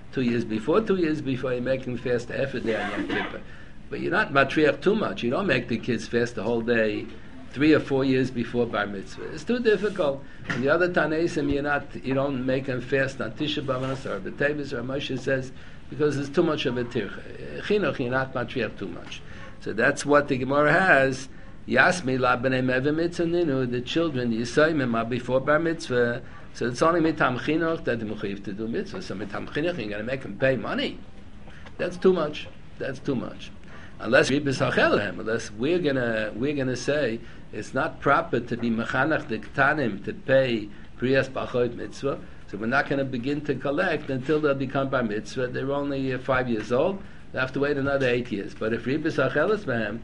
two years before, two years before, you make them fast half a day on Yom Kippur. But you're not matriach too much. You don't make the kids fast the whole day, three or four years before bar mitzvah. It's too difficult. And the other Tanaisim, you're not, you don't make them fast on Tisha B'Av or B'Tevis, or Moshe says, because it's too much of a tircha. Chinuch, you're not matriach too much. So that's what the Gemara has. Yasmi la b'nei meveh mitzvah ninu, the children, the Yisayimim are before bar mitzvah. So it's only mitam chinuch that the mechayiv to do mitzvah. So mitam chinuch, you're going to make them pay money. That's too much. That's too much. Unless unless we're gonna we're gonna say it's not proper to be mechanach the ktanim to pay priyas b'achot mitzvah, so we're not going to begin to collect until they become bar mitzvah. They're only uh, five years old. They have to wait another eight years. But if ribis hachelis behem,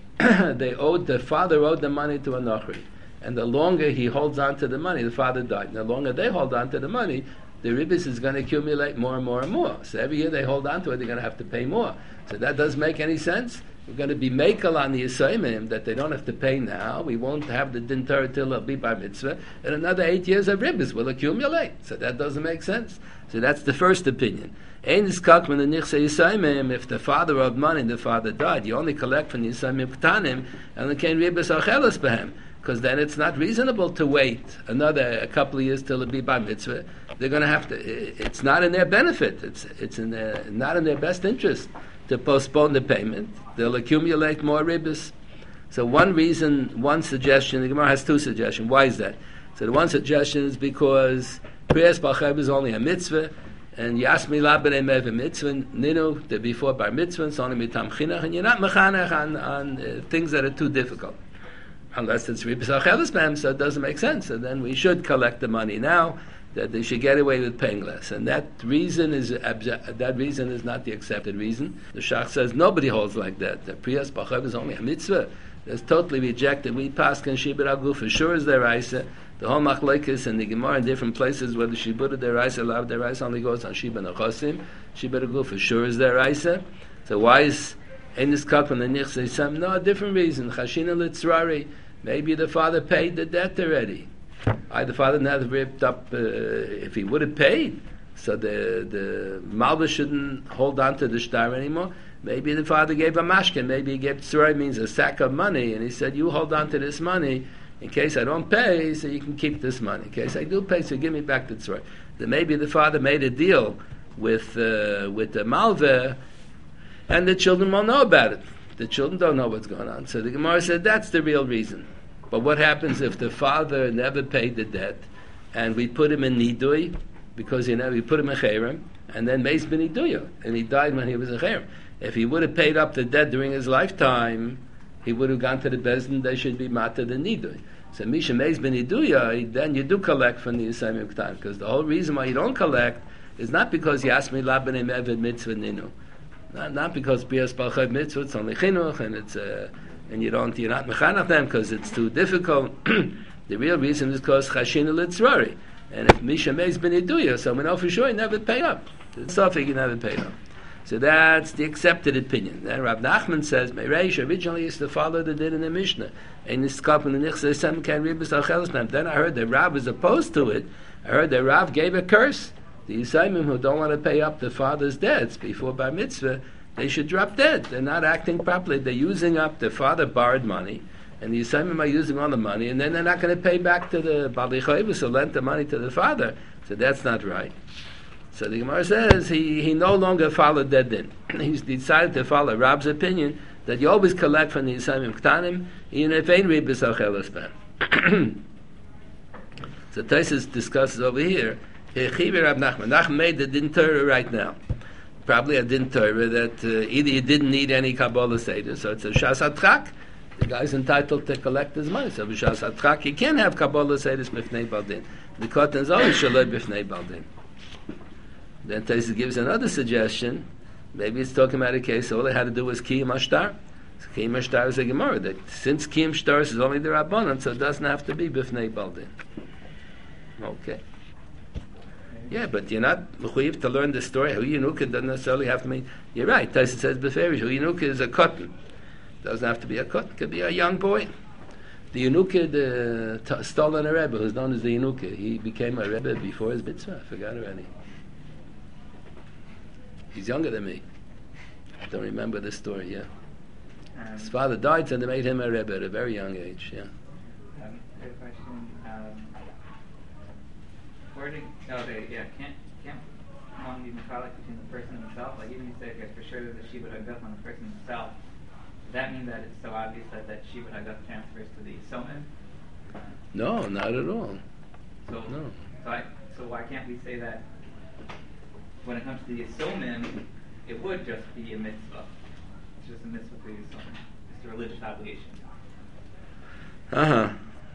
they owed the father owed the money to a nochri, and the longer he holds on to the money, the father died. And the longer they hold on to the money, the ribis is going to accumulate more and more and more. So every year they hold on to it, they're going to have to pay more. So that doesn't make any sense. We're going to be makel on the Yisayimim that they don't have to pay now. We won't have the din Torah till they'll be bar mitzvah. And another eight years of ribis will accumulate. So that doesn't make sense. So that's the first opinion. Ein iskak min the nichse Yisayimim, if the father owed money and the father died, you only collect from the Yisayimim ktanim, and the kain ribis achelas behem. Because then it's not reasonable to wait another a couple of years till it be bar mitzvah. They're going to have to. It's not in their benefit. It's it's in their, not in their best interest to postpone the payment. They'll accumulate more ribis. So one reason, one suggestion. The Gemara has two suggestions. Why is that? So the one suggestion is because priyas b'achayv is only a mitzvah, and yasmi la b'nei meveh mitzvah ninu the before bar mitzvah. It's only mitam chinach, and you're not mechanech on on uh, things that are too difficult. Unless it's ribis achelis behem, so it doesn't make sense. And then we should collect the money now, that they should get away with paying less. And that reason is that reason is not the accepted reason. The Shach says nobody holds like that. The priyas b'chav is only a mitzvah. That's totally rejected. We paskin shibud agu for sure is their isa. The whole machlokes and the Gemara in different places whether shibud their isa, lav their isa only goes on shibud achosim. Shibud agu for sure is their isa. So why is in this cup and the nichse some? No, a different reason. Chashina litzrari. Maybe the father paid the debt already. I, the father never ripped up. Uh, if he would have paid, so the the malva shouldn't hold on to the shtar anymore. Maybe the father gave a mashkin. Maybe he gave tzurah means a sack of money, and he said, "You hold on to this money in case I don't pay, so you can keep this money. In case I do pay, so give me back the tzurah." Then maybe the father made a deal with uh, with the malva, and the children won't know about it. The children don't know what's going on. So the Gemara said that's the real reason. But what happens if the father never paid the debt, and we put him in nidui, because you know we put him in cherem, and then meis ben niduya, and he died when he was in cherem. If he would have paid up the debt during his lifetime, he would have gone to the bezdin. They should be matter the nidui. So misha meis ben niduya, then you do collect from the yisayim ktan, because the whole reason why you don't collect is not because you asked me la b'nei meved mitzvah ninu. Not, not because priyas b'achayv mitzvah, it's only chinuch, and it's uh, and you don't, you're not mechanach them because it's too difficult. The real reason is because chashina litzrari, and if misha meis ben iduya, so we know for sure he never paid up. The suffix he never paid up. So that's the accepted opinion. Then Rav Nachman says, Meireish originally used to follow the din in the Mishnah, and this cup in the nichse sem can ribus achelisnam. Then I heard that Rav was opposed to it. I heard that Rav gave a curse. The Yisayimim who don't want to pay up the father's debts before bar mitzvah, they should drop dead. They're not acting properly. They're using up, the father borrowed money, and the Yisayimim are using all the money, and then they're not going to pay back to the Bali Chayvus who lent the money to the father. So that's not right. So the Gemara says he, he no longer followed that din. He's decided to follow Rab's opinion that you always collect from the Yisayimim Ktanim, even if ain't ribis achelas behem. So Taisus discusses over here, Rab Nachman. Nachman made the din Torah right now. Probably a din Torah that uh, either you didn't need any Kabbalah Seder, so it's a Shas Atchak. The guy's entitled to collect his money. So Shas Atchak, he can't have Kabbalah Seder Mifnei Baldin. The Kotan is always Shaloi Bifnei Baldin. Then Taisus gives another suggestion. Maybe it's talking about a case all they had to do was Kiyum Ashtar. So Kiyum Ashtar is a Gemara that since Kiyum Ashtar is only the Rabbanan, so it doesn't have to be Bifnei Baldin. Okay. Yeah, but you're not mechuyev to learn the story. Hu Yenuka doesn't necessarily have to mean. You're right. Taisus says beferish. Hu Yenuka is a cotton. Doesn't have to be a cotton. Could be a young boy. The Yenuka, the t- stolen a Rebbe, who's known as the Yenuka. He became a Rebbe before his mitzvah. I forgot already. He's younger than me. I don't remember this story, yeah. Um, His father died, so they made him a rebbe at a very young age, yeah. Um, I have a question. Um, where did, oh, they, yeah, can't, can't one be metallic between the person himself? Like, even if you say, okay, for sure there's a Shibud Hagaf on the person himself, does that mean that it's so obvious that that Shibud Hagaf transfers to the Soman? No, not at all. So, No. so, I, so why can't we say that when it comes to the Yisomim, it would just be a mitzvah? It's just a mitzvah for the Yisomim. It's a religious obligation. Uh-huh.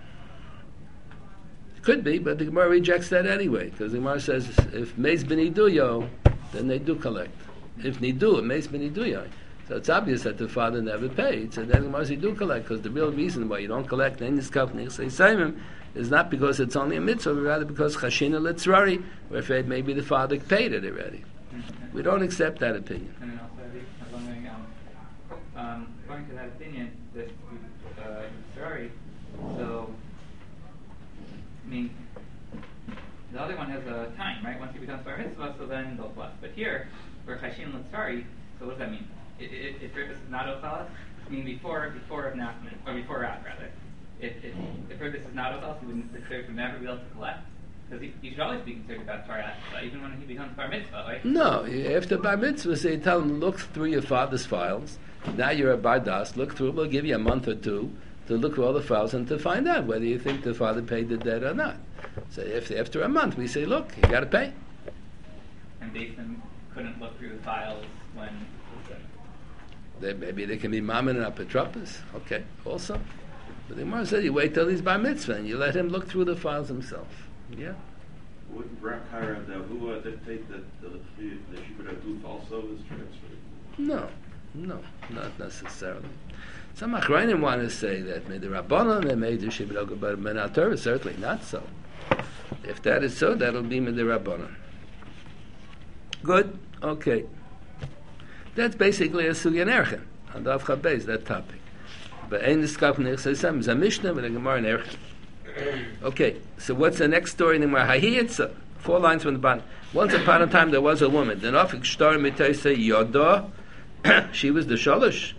It could be, but the Gemara rejects that anyway, because the Gemara says if Meis B'niduyo, then they do collect. If Nidu, Meis B'niduyo. So it's obvious that the father never paid. So then the Gemara says you do collect, because the real reason why you don't collect any Niskaf Nichsei Saimim is not because it's only a mitzvah, but rather because Chashina Litzrari, we're afraid maybe the father paid it already. Mm-hmm. We don't accept that opinion. And then also, I was wondering, um, um, going to that opinion, this, uh, sorry, so, I mean, the other one has a time, right? Once he becomes bar mitzvah, so then they'll bless. But here, for Chashin Litzrari, so what does that mean? If, if, if Ribis is not Ochalas, I mean, before, before of Nachman, or before Rad, rather. If, if, if Ribis is not Ochalas, he wouldn't consider to never be able to collect. Because he, he should always be considered about Torah, even when he becomes bar mitzvah, right? No, after bar mitzvah, so you tell him, look through your father's files. Now you're a bar das, look through, we'll give you a month or two to look through all the files and to find out whether you think the father paid the debt or not. So if after a month we say, look, you got to pay. And Basin couldn't look through the files when... They, maybe they can be mammon and apotropos. Okay, also. But the Gemara said you wait till he's bar mitzvah and you let him look through the files himself. Yeah. Wouldn't Rak Hara Dahu dictate that the the Shibud Haguf also is transferred? No, no, not necessarily. Some Achrayim want to say that made the Rabbanon and made the Shibud Haguf, but Menat Torah certainly not so. If that is so, that'll be made the Rabbanon. Good. Okay. That's basically a Sugyan Erchen on Daf Chabez, that topic. But Ein Niskaf Nichsei Saimim is a Mishnah with a Gemara in Erchen. Okay, so what's the next story in the Gemara? Hayitza, four lines from the bottom. Once upon a time there was a woman. The Nafik Shtar Mitayse Yoda, she was the Shalosh.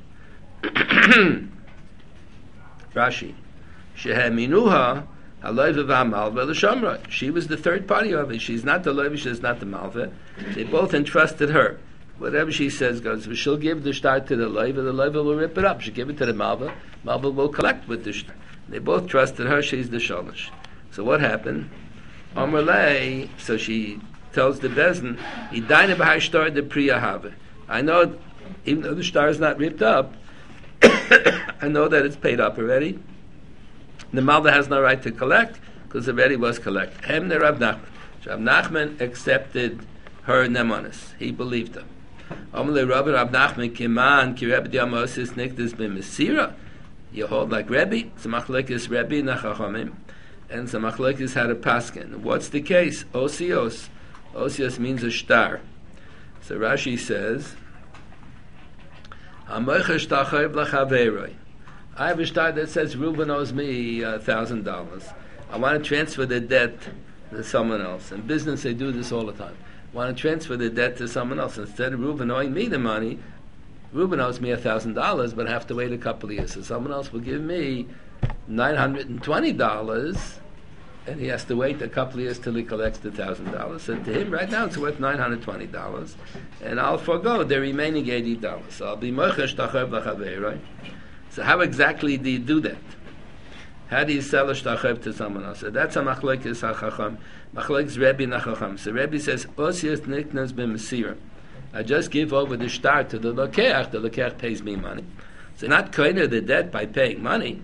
Rashi. Sheheminuha Halayva V'Malva L'Shamra. She was the third party of it. She's not the Levi, she's not the Malva. They both entrusted her. Whatever she says goes. She'll give the shtar to the Levi, the Levi will rip it up. She'll give it to the Malva, Malva will collect with the shtar. They both trusted her, she's the Shalosh. So what happened? Amrlei, so she tells the Bezin, Idaina b'hai shtar de priya have. I know, even though the shtar is not ripped up, I know that it's paid up already. The Malva has no right to collect, because it already was collected. Hemne Rav Nachman. Rav Nachman accepted her nemanis. He believed her. Amrlei Rabbi Rav Nachman kiman ki Rebbe Diamosis nikdas b'mesira. You hold like Rebbe, Zamachlekes Rebbe Nachachomim, and Zamachlekes had a paskin. What's the case? Osios. Osios means a shtar. So Rashi says, I have a shtar that says Reuben owes me a thousand dollars. I want to transfer the debt to someone else. In business they do this all the time. I want to transfer the debt to someone else. Instead of Reuben owing me the money, Reuben owes me a thousand dollars, but I have to wait a couple of years. So someone else will give me nine hundred and twenty dollars, and he has to wait a couple of years till he collects the thousand dollars. So to him, right now, it's worth nine hundred twenty dollars, and I'll forego the remaining eighty dollars. So I'll be mochesh tachev lachavei, right? So how exactly do you do that? How do you sell a shtachev to someone else? So that's a machlekes hachacham, machlekes Rebbe nachacham. So Rebbe says osias niknas b'mesira. I just give over the shtar to the lokeach. The lokeach pays me money. So not koiner the debt by paying money.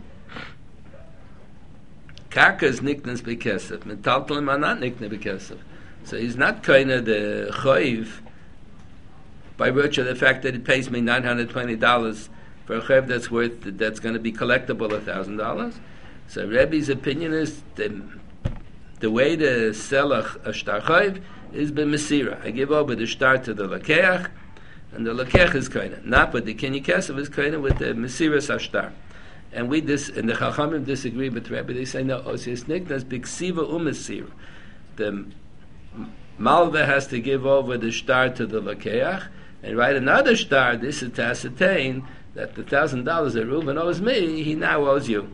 Karka is niknas b'kesef. Metaltalim are not niknas b'kesef. So he's not koiner the choiv by virtue of the fact that he pays me nine hundred twenty dollars for a choiv that's worth that's going to be collectible a thousand dollars. So Rebbe's opinion is the the way to sell a, a shtar choiv is b'mesira. I give over the shtar to the lakeach, and the lakeach is koine. Not with the kinyi kesef is koine with the mesira sashtar. And we dis and the chachamim disagree with Rebbe. They say no, osias niknas b'ksiva umesira. The Malva has to give over the shtar to the Lakeach, and write another shtar. This is to ascertain that the thousand dollars that Reuben owes me, he now owes you.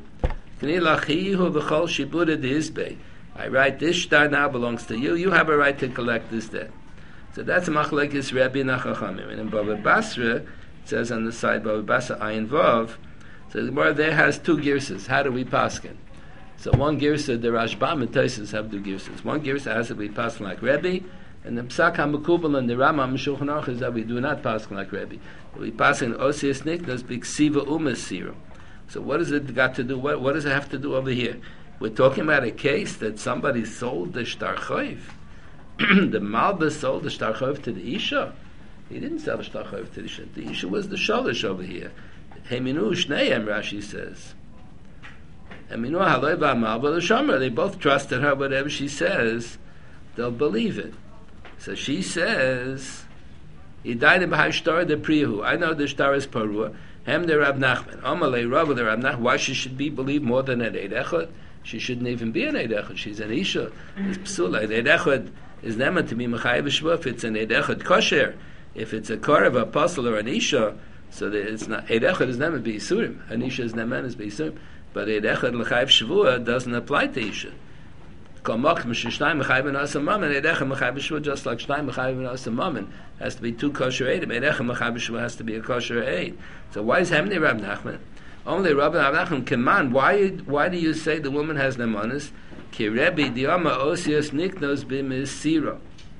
I write this shtar now belongs to you. You have a right to collect this debt. So that's machlekes Rebbe and Chachamim. And in Bava Basra, it says on the side Bava Basra Ayin Vav. So the Gemara there has two girsas. How do we paskin? So one girsa, the Rashbam and Tosfos have two girsas. One girsa has to be paskin like Rebbe, and the Psak HaMekubal and the Rambam Shulchan Aruch is that we do not paskin like Rebbe. We paskin Osias Niknas B'Ksiva U'Mesira. So what does it got to do? What, what does it have to do over here? We're talking about a case that somebody sold the shtar choiv. The Malba sold the shtar choiv to the Isha. He didn't sell the shtar choiv to the Isha. The Isha was the sholish over here. Heminu Shneim, Rashi says. Heminu Haloi Ba'Malba L'Shomer. They both trusted her. Whatever she says, they'll believe it. So she says, he died in B'hai Shtar de Priyahu. I know the shtar is Parua. Hem de Rab Nachman. Amalei Rav de Rab Nachman. Why she should be believed more than an Eid Echad? She shouldn't even be an Eid Echad. She's an Isha. It's Psula. An Eid Echad is never to be Mechayev Shva if it's an Eid Echad kosher. If it's a Korev, apostle, or an Isha, so that it's not, Eid Echad is never be Yisurim. An Isha is never is be Yisurim. But Eid Echad L'chayev Shvua doesn't apply to Isha. Kol Mokim Sh'shnayim Mechayev and Asa Mammon, Eid Echad Mechayev Shvua, just like Shnayim Mechayev and Asa Mammon, has to be two kosher Eidim. Eid Echad Mechayev Shvua has to be a kosher Eid. So why is Hemni Rab Nachman? Only Rabbi Nachman Keman. Why? Why do you say the woman has nemanis? Ki Rebbe diama osias niknos b'misira.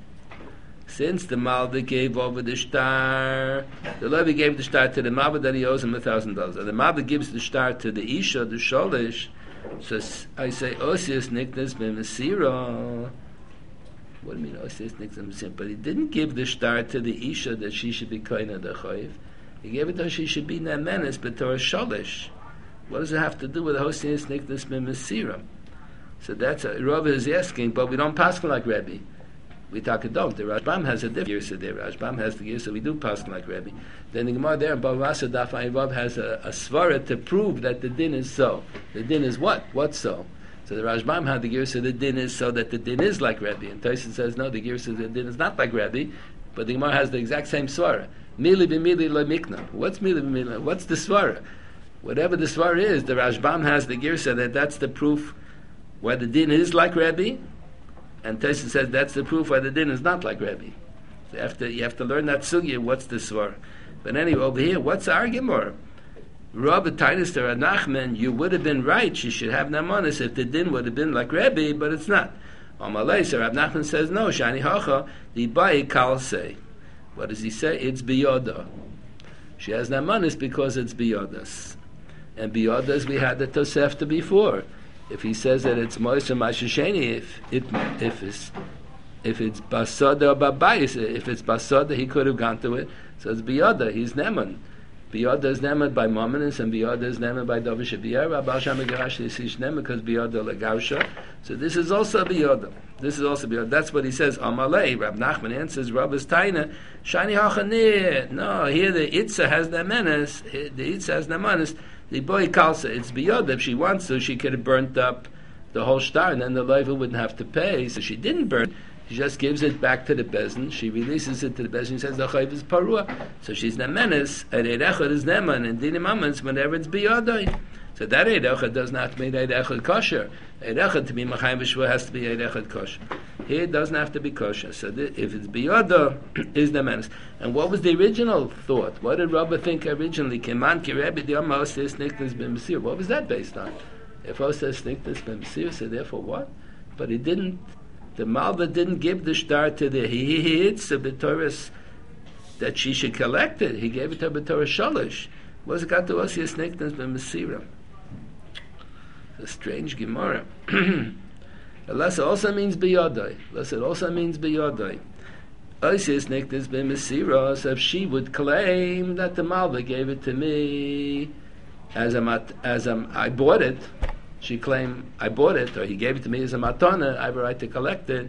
Since the Malva gave over the shtar, the Levi gave the shtar to the Malva that he owes him a thousand dollars, and the Malva gives the shtar to the Isha, the Sholish. So I say osias niknos b'misira. What do you mean osias niknos b'misira? But he didn't give the shtar to the Isha that she should be koina the chayiv. He gave it to her, she should be Nemenis, but to her Sholish. What does it have to do with Hosinis Niknas Mimesira? So that's a, Rav is asking, but we don't paskin like Rebbe. We talk a dog. The Rashbam has a different Girsa there. Rashbam has the Girsa, we do paskin like Rebbe. Then the Gemara there, Bavasa Daf Ayin has a, a svara to prove that the din is so. The din is what? What so? So the Rashbam had the Girsa, the din is so that the din is like Rebbe. And Tosfos says, no, the Girsa, the din is not like Rebbe, but the Gemara has the exact same svara. Mili b'mili lo mikna. What's mili b'mili? What's the svara? Whatever the svara is, the Rashbam has the girsa that that's the proof where the din is like Rebbe, and Tosfos says that's the proof where the din is not like Rebbe. So you have to, you have to learn that sugya, what's the svara. But anyway, over here, what's the argument? Rabbi Titus to Nachman, you would have been right, she should have namanis if the din would have been like Rebbe, but it's not. Amalei, so Rabbi Nachman says, no, shani hacha, the bayi kal say. What does he say? It's biyoda. She has namanis because it's biyodas. And biyodas we had the Tosefta before. If he says that it's Moshe Mashasheni, if it if it's if it's basada or babayis, if it's basada he could have gone to it. So it's biyoda. He's neman. Biyoda is neman by Mominus, and biyoda is neman by Dovish Abiyah. Rabbi Shama Garash is neman because biyoda legausha. So this is also biyoda. This is also biyoda. That's what he says. Amalei. Rab Nachman answers. Rabbi's taina. Shani hachanir. No, here the itza has namenes. The itza has namenes. The boy kalsa. It's biyoda. If she wants to, she could have burnt up the whole shtar, and then the leiva wouldn't have to pay. So she didn't burn. She just gives it back to the bezin. She releases it to the bezin. She says the chayv is parua. So she's nemenes. And Eid Echad is neman. And dinim amans whenever it's biyadai. So that Eid Echad does not make Eid Echad kosher. Eid Echad to be machayim b'shvua has to be Eid Echad kosher. Here it doesn't have to be kosher. So th- if it's biyada, is nemenes. And what was the original thought? What did Rabbi think originally? Keman ki Rebbe di Amma oseh sniktas b'mesir. What was that based on? If oseh sniktas b'mesir, so therefore what? But he didn't. The Malva didn't give the shtar to the Hihitz of B'Torah that she should collect it. He gave it to B'Torah Shalish. What's it got to us? Yes, Niknas b'Mesira. It's a strange Gemara. Unless it also means b'yadai. Unless it also means b'yadai. Oisius Niknas b'Mesira. So if she would claim that the Malva gave it to me as a as a, I bought it. She claimed, I bought it, or he gave it to me as a matana, I have a right to collect it.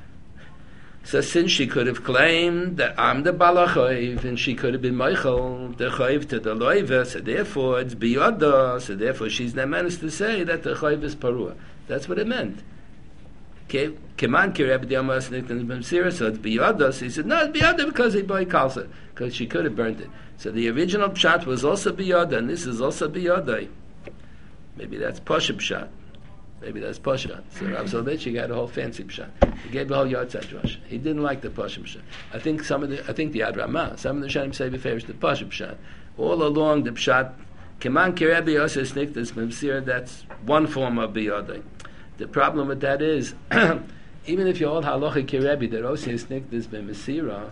So since she could have claimed that I'm the balachoiv, and she could have been Michael, the choiv to the loiva, so therefore it's biyada, so therefore she's not managed to say that the choiv is parua. That's what it meant. Keman Kireb the Amos Niktan Bimsira, so it's Biyoda. So he said, no, it's Biyoda because he boy Kalsa, because she could have burned it. So the original Pshat was also Biyoda, and this is also Biyoda. Maybe that's Posha Pshat. Maybe that's Posha. So Rav Soloveitchik got a whole fancy Pshat. He gave the whole Yotzei Drush. He didn't like the Posha Pshat. I think some of the, I think the Ad Ramah, some of the Shanim say favors the Posha Pshat. All along the Pshat, Keman Kireb Yosef Niktas Bimsira, that's one form of Biyoda. The problem with that is, even if you hold halacha kirebi that osias nikdas b'mesira,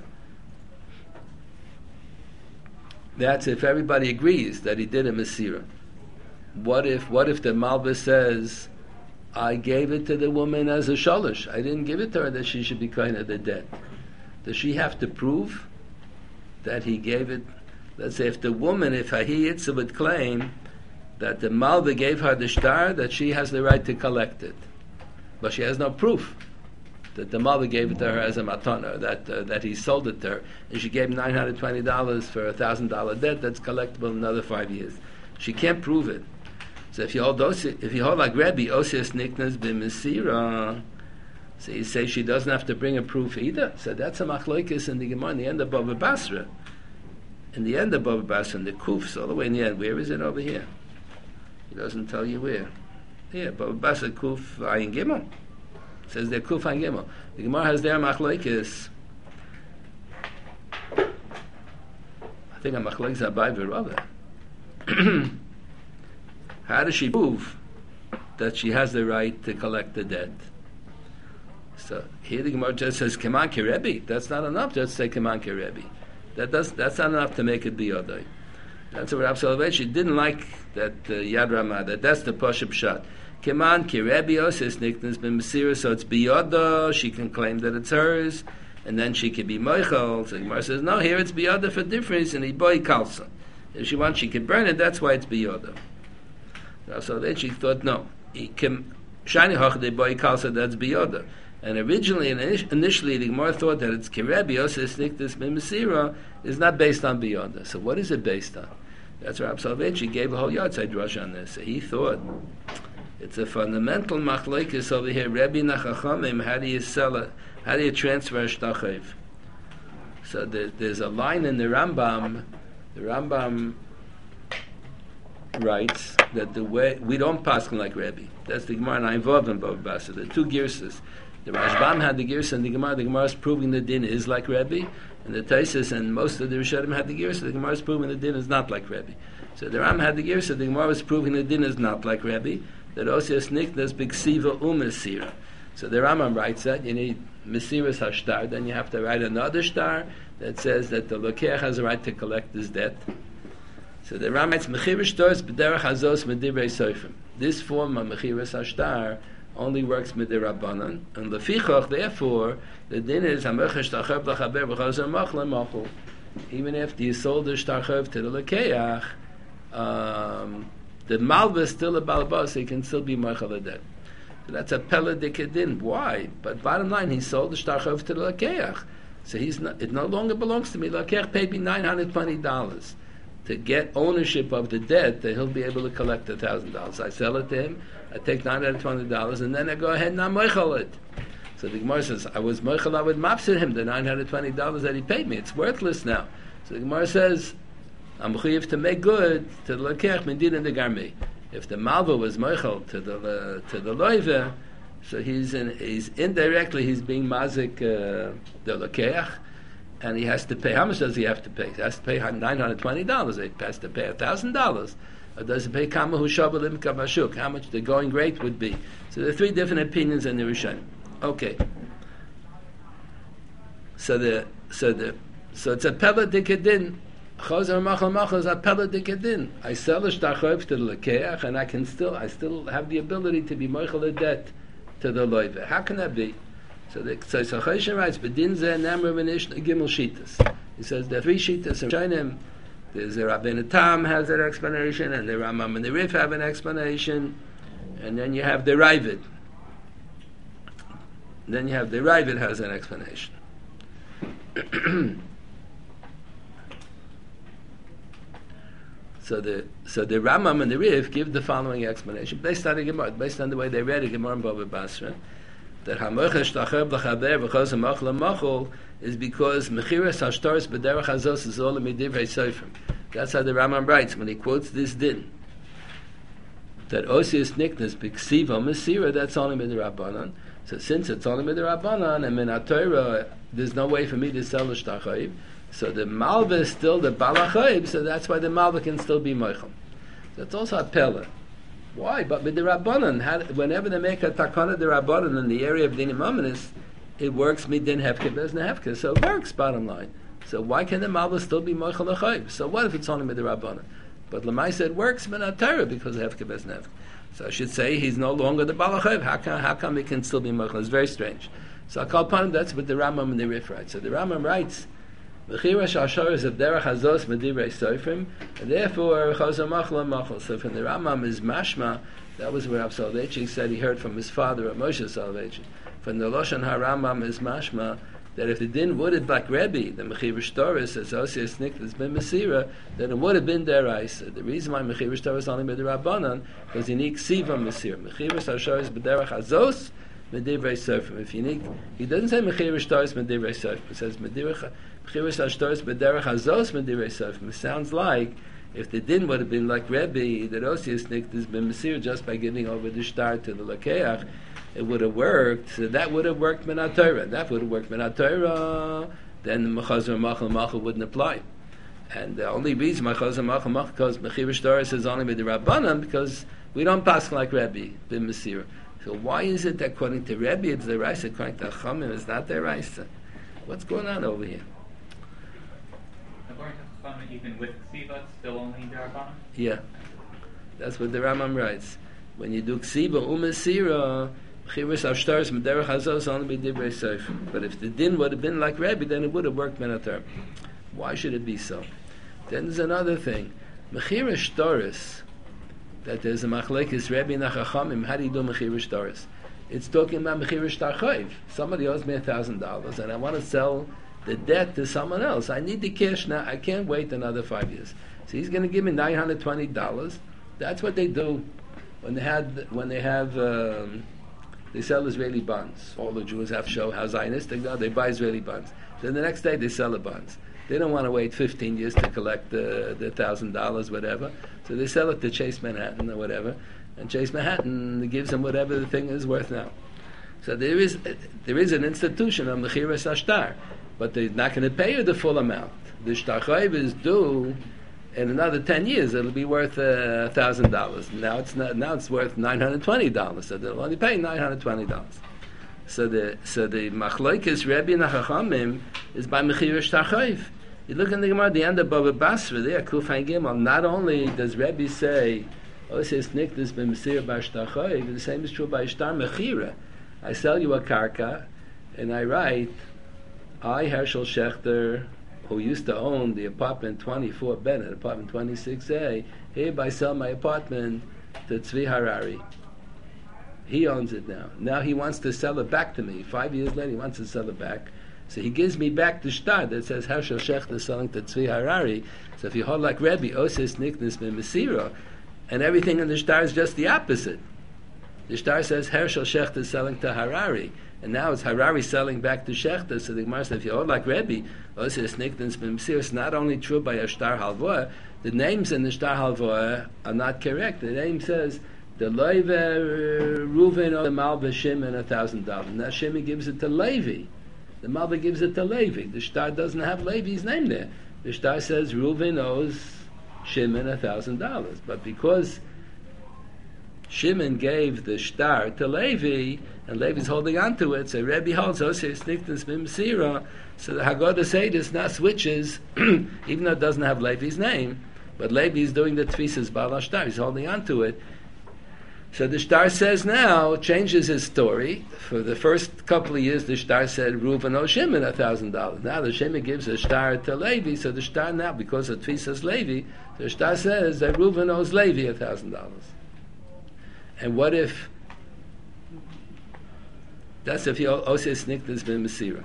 that's if everybody agrees that he did a mesira. What if what if the Malva says, I gave it to the woman as a shalish, I didn't give it to her that she should be kind of the debt? Does she have to prove that he gave it? Let's say if the woman, if Ahi Yitzah would claim that the Malva gave her the shtar, that she has the right to collect it. But she has no proof that the Malva gave it to her as a matana, that uh, that he sold it to her. And she gave nine hundred twenty dollars for a one thousand dollars debt that's collectible in another five years. She can't prove it. So if you hold, osi, if you hold like Rebbe, Osias Niknas b'Mesira, so you say she doesn't have to bring a proof either. So that's a machlokes in the Gemara, in the end of Bava Basra. In the end of Bava Basra, in the Kufs, all the way in the end. Where is it over here? He doesn't tell you where. Here, Bava Basra Kuf Ayin Gimel. It says there Kuf Ayin Gimel. The Gemara has there machlokes. I think a machlokes Abai v'Rava. How does she prove that she has the right to collect the debt? So here the Gemara just says Keman Kirebi. That's not enough. Just say Keman Kirebi. That does. That's not enough to make it biyodai. That's what Rav Soloveitchik didn't like. That uh, Yad Ramah. That that's the Poshup shot. Keman Kirebi Osis Niknas ben Mesira. So it's biyoda. She can claim that it's hers, and then she could be moichel. So the Gemara says no. Here it's biyoda for difference, and he boy kalsa. If she wants, she can burn it. That's why it's biyoda. Rav Soloveitchik thought no. Shani hachadei boy kalsa. That's biyoda. And originally, initially, the Gemara thought that it's Kirebi Yosef Nikdas B'Mesira is not based on Biyoda. So what is it based on? That's why Rav Soloveitchik gave a whole Yotzei Drush on this. So he thought it's a fundamental machlokes over here. Rebbe Nachachamim, how do you sell it? How do you transfer a shtachev? So there, there's a line in the Rambam. The Rambam writes that the way we don't paskin like Rebbe. That's the Gemara and Ayvov and Bava Basra. The two girsas. The Rashbam had the Girsa and the Gemara. The Gemara is proving the din is like Rebbe, and the Taisus and most of the Rishonim had the Girsa. The Gemara is proving the din is not like Rebbe. So the Ram had the Girsa. The Gemara was proving the din is not like Rebbe. That Osias Niknas B'Ksiva U'Mesira. So the Rambam writes that you need Mesiras Hashtar. Then you have to write another shtar that says that the Lokeach has a right to collect his debt. So the Ram writes Mechiras Shtos B'Derech Hazos Medivrei Sofrim. This form of Mechiras Hashtar only works with the Rabbanan, and the Fichach, therefore, the din is Hamechesh Tarchev Lachaber B'Chazer Machla Machul. Even after you sold the Shtarchev to the Lekeach, um, the Malva is still a Balabas, so he can still be Machal Adet. So that's a Peladik din. Why? But bottom line, he sold the Shtarchev to the Lekeach, so he's not, it no longer belongs to me. Lekeach paid me nine hundred twenty dollars to get ownership of the debt that he'll be able to collect one thousand dollars. I sell it to him, I take nine hundred twenty dollars, and then I go ahead and I moichel it. So the Gemara says, I was moichel, I would mopsit him the nine hundred twenty dollars that he paid me. It's worthless now. So the Gemara says, I'm chayiv to make good to the lekech mindin and the garmi. If the malva was moichel to the uh, to the loive, so he's in, he's indirectly he's being mazik uh, the lekech, and he has to pay. How much does he have to pay? He has to pay nine hundred twenty dollars. He has to pay one thousand dollars. Or does he pay kama hu shabalim kavashuk? How much the going rate would be? So there are three different opinions in the Rishonim. Okay. So the so the so it's a pella dikadin. Chazer machal machal is a pella dikadin. I sell a shtarchov to the lekeach, and I can still I still have the ability to be moichel a debt to the loive. How can that be? So the so Choshen writes, "Bedin ze namar v'nish gimel shitas." He says there are three shitas in Rishonim. There's the Rabbeinu Tam has that explanation, and the Rambam and the Rif have an explanation, and then you have the Ravid. Then you have the Ravid has an explanation. so the so the Rambam and the Rif give the following explanation based on the Gemara, based on the way they read the Gemara in Bava Basra. that hamoiches tacheb l'chaber v'chos hamach l'machol is because mechiras hashtaris b'derech hazos is all midivrei seifrim. That's how the Rambam writes when he quotes this din. That osius niknas b'ksiva mesira, that's only midirabbanan. So since it's only midirabbanan and min Torah, there's no way for me to sell the shtachayv. So the malva is still the balachayv, so that's why the malva can still be moichel. That's also a pella. Why? But with the Rabbanan, whenever they make a takana de Rabbanan in the area of dinim amanis, it works midin hefke bez nehefke. So it works, bottom line. So why can the malva still be moichel l'chayv? So what if it's only with the Rabbanan? But Lamai said it works min Torah because hefke bez nehefke. So I should say he's no longer the balachayv. How come? How come he can still be moichel? It's very strange. So I call upon him. That's what the Rambam and the Rif writes. So the Rambam writes. V'chira shashar is of derech hazos medivrei soifrim, and therefore chazamach lamachol. So from the Rambam is mashma. That was where Rav Soloveitchik said he heard from his father, Moshe Soloveitchik. From the Lashon HaRambam is mashma that if the din would have like Rebbe, the mechirish Torah says osius niktas ben mesira, then it would have been deraisa. The reason why mechirish Torah is only midrabanan because you need ksiva mesira. Mechirish shashar is b'derech hazos medivrei soifrim. If you need, he doesn't say mechirish Torah is medivrei soifrim. He says medivrei. It sounds like if the din would have been like Rebbe, that Osius Niktas been Mesir just by giving over the shtar to the Lakeach, it would have worked. So that would have worked Minat Torah. That would have worked Minat Torah. Then the Mechazor Machal Machal wouldn't apply. And the only reason Mechazor Machal Machal because Mechirish Torah says only with the Rabbanan because we don't pass like Rebbe, bin Mesir. So why is it that according to Rebbe it's the Raisa, according to Chachamim it's not the Raisa? What's going on over here? Even with ksiva, it's still only derabbanan? Yeah, that's what the Rambam writes. When you do ksiva umesira, chivus avshtaris mederech hazos only be divrei seifrim. But if the din would have been like Rebbe, then it would have worked menater. Why should it be so? Then there's another thing. Mechirish Doris, that there's a machlekes Rebbe and Chachamim. How do you do mechirish Doris? It's talking about mechirish tarchayv. Somebody owes me a thousand dollars, and I want to sell the debt to someone else. I need the cash now. I can't wait another five years. So he's going to give me nine hundred twenty dollars. That's what they do when they had when they have um, they sell Israeli bonds. All the Jews have show how Zionistic they are. They buy Israeli bonds. Then the next day they sell the bonds. They don't want to wait fifteen years to collect the the thousand dollars, whatever. So they sell it to Chase Manhattan or whatever, and Chase Manhattan gives them whatever the thing is worth now. So there is there is an institution of Mechiras Ashtar. But they're not going to pay you the full amount. The shtar is due in another ten years. It'll be worth a uh, thousand dollars. Now it's not, now it's worth nine hundred twenty dollars. So they'll only pay nine hundred twenty dollars. So the so the machlokes Rebbe and Chachamim is by mechir shtar. You look in the Gemara, the end of Baba Basra there, Kufay Gimel. Not only does Rebbe say, "Oh, it says nikdas b'mesir by shtar," the same is true by shtar mechira. I sell you a karka, and I write. I, Herschel Schechter, who used to own the apartment twenty-four Bennett, apartment twenty-six A, hereby sell my apartment to Tzvi Harari. He owns it now. Now he wants to sell it back to me. Five years later, he wants to sell it back. So he gives me back the shtar that says Herschel Schechter selling to Tzvi Harari. So if you hold like Rebbe, Oses Niknas Ben Mesira, and everything in the shtar is just the opposite. The shtar says Herschel Schechter selling to Harari. And now it's Harari selling back to Shechter. So the Gemara says, if you hold like Rebbe, it's not only true by a shtar halvoah, the names in the shtar halvoah are not correct. The name says, the Levi Reuven or the Malva Shimon a thousand dollars. Now Shimon gives it to Levi. The Malva gives it to Levi. The shtar doesn't have Levi's name there. The shtar says Reuven owes Shimon a thousand dollars. But because Shimon gave the shtar to Levi, and Levi's holding on to it, so Rebbe holds Osius Niktas B'Mesira, so the Haggadah Seidus now switches, even though it doesn't have Levi's name, but Levi is doing the Tfisas Baal Shtar, he's holding on to it. So the shtar says now, changes his story. For the first couple of years, the shtar said, Reuven owes Shimon a thousand dollars. Now the Shimon gives a shtar to Levi, so the shtar now, because of Tfisas Levi, the shtar says that Reuven owes Levi a thousand dollars. And what if that's if he oses nikdas ben mesira.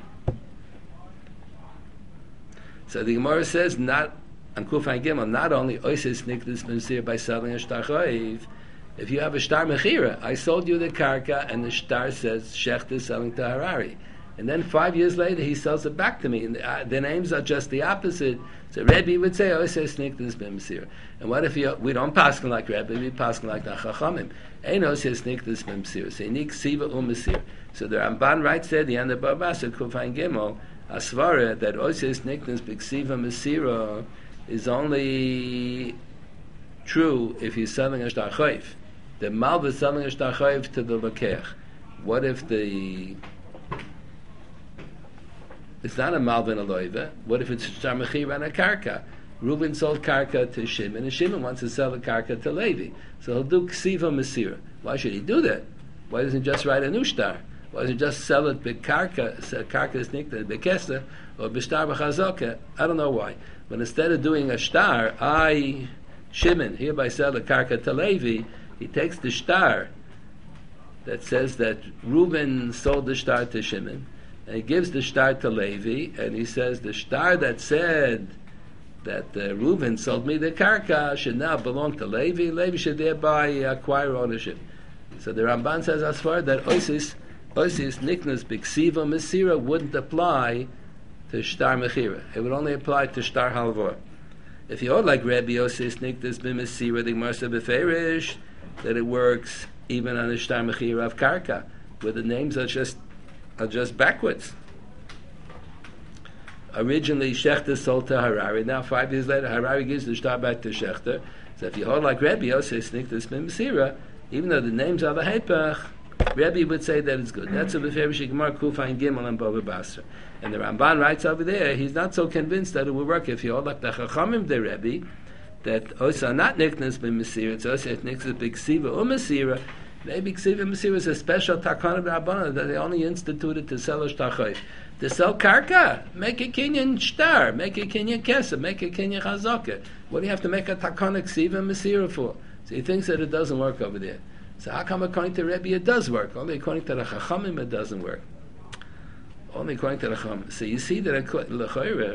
So the Gemara says not on Kufay Gimel, not only oses nikdas ben mesira by selling a shtar chayiv, If you have a star mechira, I sold you the karka, and the star says Shecht is selling to Harari. And then five years later, he sells it back to me. And the, uh, the names are just the opposite. So Rebbe would say, oh, I say snikdus b'mesira. And what if you, we don't paskin like Rebbe, we paskin like the Chachamim. Eino says snikdus b'mesira. So nik siva u'mesira. So the Ramban writes there, the end of Barbasa, Kufayin Gimel, Asvara, that Oses Niknas B'Ksiva Mesira is only true if he's selling a Shtar Chayv. The Malva is selling a Shtar Chayv to the Lekech. What if the... It's not a Malva and a Loiva. What if it's a Shtar Mechira and a Karka? Reuben sold Karka to Shimon, and Shimon wants to sell the Karka to Levi. So he'll do Ksiva Mesira. Why should he do that? Why doesn't he just write a new Shtar? Why doesn't he just sell it bekarka, karka is nikta, bekesta, or b'shtar b'chazoka? I don't know why. But instead of doing a shtar, I, Shimon, hereby sell the karka to Levi, he takes the shtar that says that Reuben sold the shtar to Shimon, and he gives the shtar to Levi, and he says the shtar that said that uh, Reuben sold me the karka should now belong to Levi. Levi should thereby acquire ownership. So the Ramban says as far that Osis Osis Niknas B'Ksiva Mesira wouldn't apply to Shtar Mechira. It would only apply to Shtar Halvor. If you hold like Rabbi Osis Niknas B'Mesira, the Gemara said B'Ferish, that it works even on the Shtar Mechira of Karka, where the names are just are just backwards. Originally, Shechter sold to Harari. Now, five years later, Harari gives the Shtar back to Shechter. So if you hold like Rabbi Osis Niknas B'Mesira, even though the names are the Hepach, Rebbe would say that it's good. That's a Beferish Gemara Kufa and Gimel and Bava Basra. And the Ramban writes over there, he's not so convinced that it will work if you hold like the Chachamim the Rebbe, that also not Niknas b'Mesira, it's also Niknas b'Ksiva or Mesira. Maybe Ksiva Mesira is a special Takana b'Rabbanah that they only instituted to sell a Shtachayv. To sell Karka, make a Kenyan Shtar, make a Kenyan Kesef, make a Kenyan Chazaka. What do you have to make a Takana Ksiva Mesira for? So he thinks that it doesn't work over there. So how come according to Rebbe it does work? Only according to the Chachamim it doesn't work. Only according to the Chachamim. So you see that L'choire,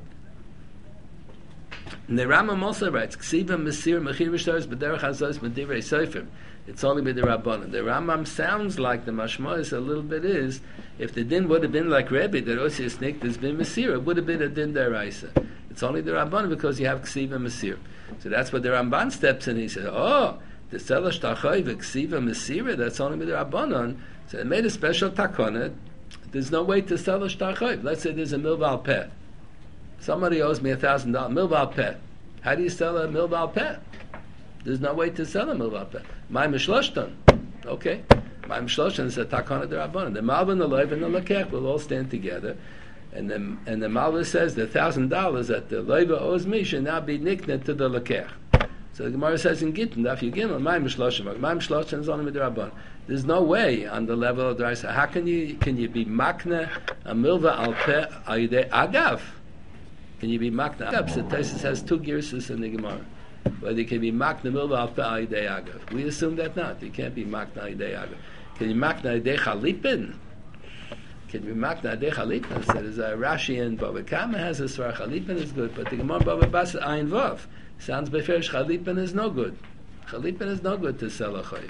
the Rambam also writes, Ksiva Mesir Mechir V'Shtaris B'derech Hazos B'divrei Seifim. It's only by the Rabbanan. The Rambam sounds like the Mashmois a little bit is, if the din would have been like Rebbe, that Osias Nik has been Mesir, it would have been a din deraisa. It's only the Rabbanan because you have Ksiva Mesir. So that's what the Ramban steps in. He says, oh, the Selah Shtachai V'Ksiva Mesira, that's only with the Rabbanon. So it made a special takana. There's no way to sell a Shtachai. Let's say there's a milval pet. Somebody owes me a thousand dollars. Milval pet. How do you sell a milval pet? There's no way to sell a milval pet. My Mishloshton. Okay. My Mishloshton is a takana de Rabbanon. The Malva, the Loiv, and the Lekech will all stand together. And the, and the Malva says the thousand dollars that the Loiv owes me should now be nikned to the Lekech. So the Gemara says in Gittin, Daf Yigimel, my Mishloshim, my Mishloshim is only with the Rabban. There's no way on the level of the Raisa. How can you can you be makna a milva al peh ayidei agav? Can you be makna agav? So Taisus has two girsus in the Gemara. Whether you can be makna milva al peh ayidei agav. We assume that not. You can't be makna ayidei agav. Can you makna ayidei chalipin? Can you be makna ayidei chalipin? So there's a Rashi and Bava Kama has a svar chalipin is good, but the Gemara Bava Basra ayin vav. Sounds beferish, Chalipin is no good. Chalipin is no good to sell a chayv.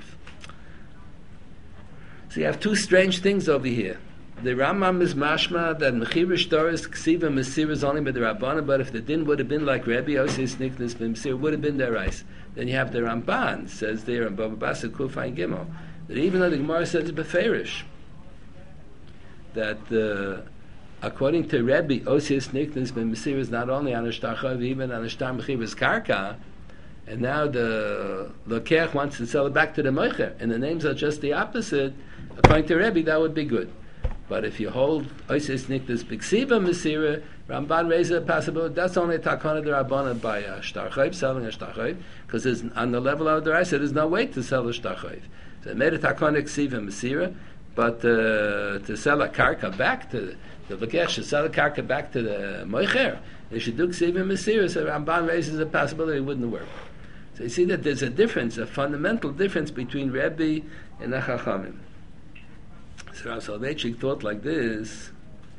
So you have two strange things over here. The Rambam is mashma that Mechirish Doris Ksiva Mesir is only by the Rabbanah, but if the din would have been like Rebbe Osis Niknas B'Mesir, would have been their rice. Then you have the Ramban says there in Bava Basra Kufa and Gimel that even though the Gemara says beferish, that uh, according to Rebbe, Osias Niknas B'Mesir is not only on a Shtar Chav, even on a Shtar Mechivas Karka, and now the Lokech wants to sell it back to the Moicher, and the names are just the opposite. According to Rebbe, that would be good. But if you hold Osias Niknas B'Ksiva Mesira, Ramban raises a possibility, that's only a Takana de Rabbanan by a Shtar Chav, selling a Shtar Chav, because on the level of the Raisa, there's no way to sell a Shtar Chav. So it made a Takana Ksiva Mesira, but uh, to sell a Karka back to the Lekech should sell a Karka back to the Moicher. They should do Ksiva Mesira, so Ramban raises a possibility it wouldn't work. So you see that there's a difference, a fundamental difference between Rebbe and the Chachamim. So Rav Soloveitchik thought like this,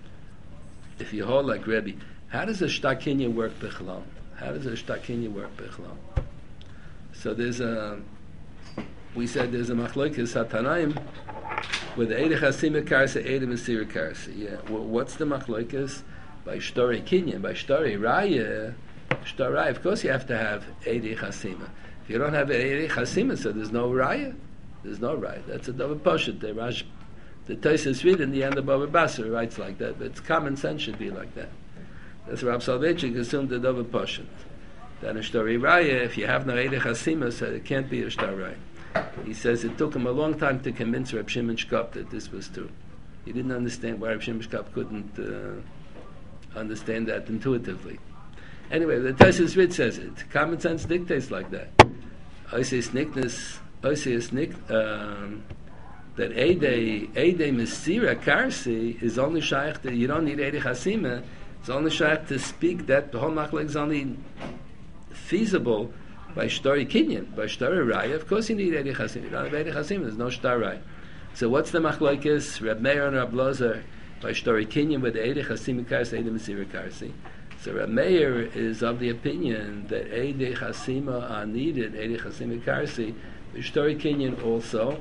if you hold like Rebbe, how does a Shtakinya work Bichlal? How does a Shtakinya work Bichlal? So there's a we said there's a machlokes hatanaim with Eidei Chasima Karsa, Eidei Mesira Karsa. Yeah, well, what's the machlokes? By Shtori Kinyan, by Shtori Raya, Shtori Raya, of course you have to have Eidei Chasima. If you don't have Eidei Chasima, so there's no Raya. There's no Raya. That's a double poshut. The Rash, the Tosfos read in the end of Baba Basra writes like that, but it's common sense should be like that. That's Rab Soloveitchik assumed the double poshut. That a Shtori Raya, if you have no Eidei Chasima, so it can't be a Shtori Raya. He says it took him a long time to convince Reb Shimon Shkop that this was true. He didn't understand why Reb Shimon Shkop couldn't uh, understand that intuitively. Anyway, the Tosfos Rid says it. Common sense dictates like that. Oisius Nickness, Oisius Nick, um, that Eidei Eidei Mesira Karsi is only shaykh that you don't need Eidei Chasima. It's only shaykh to speak that the whole machlek is only feasible by Shtori Kinyan, by Shtori Raya. Of course you need Eidei Chasima. You don't have Eidei Chasima, there's no Shtori Raya. So what's the machlokes? Reb Meir and Reb Lozer by Shtori Kinyan with Eidei Chasima Karsi, Eidei Mesira Karsi. So Reb Meir is of the opinion that Eidei Chasima are needed, Eidei Chasima Karsi, by Shtori Kinyan also.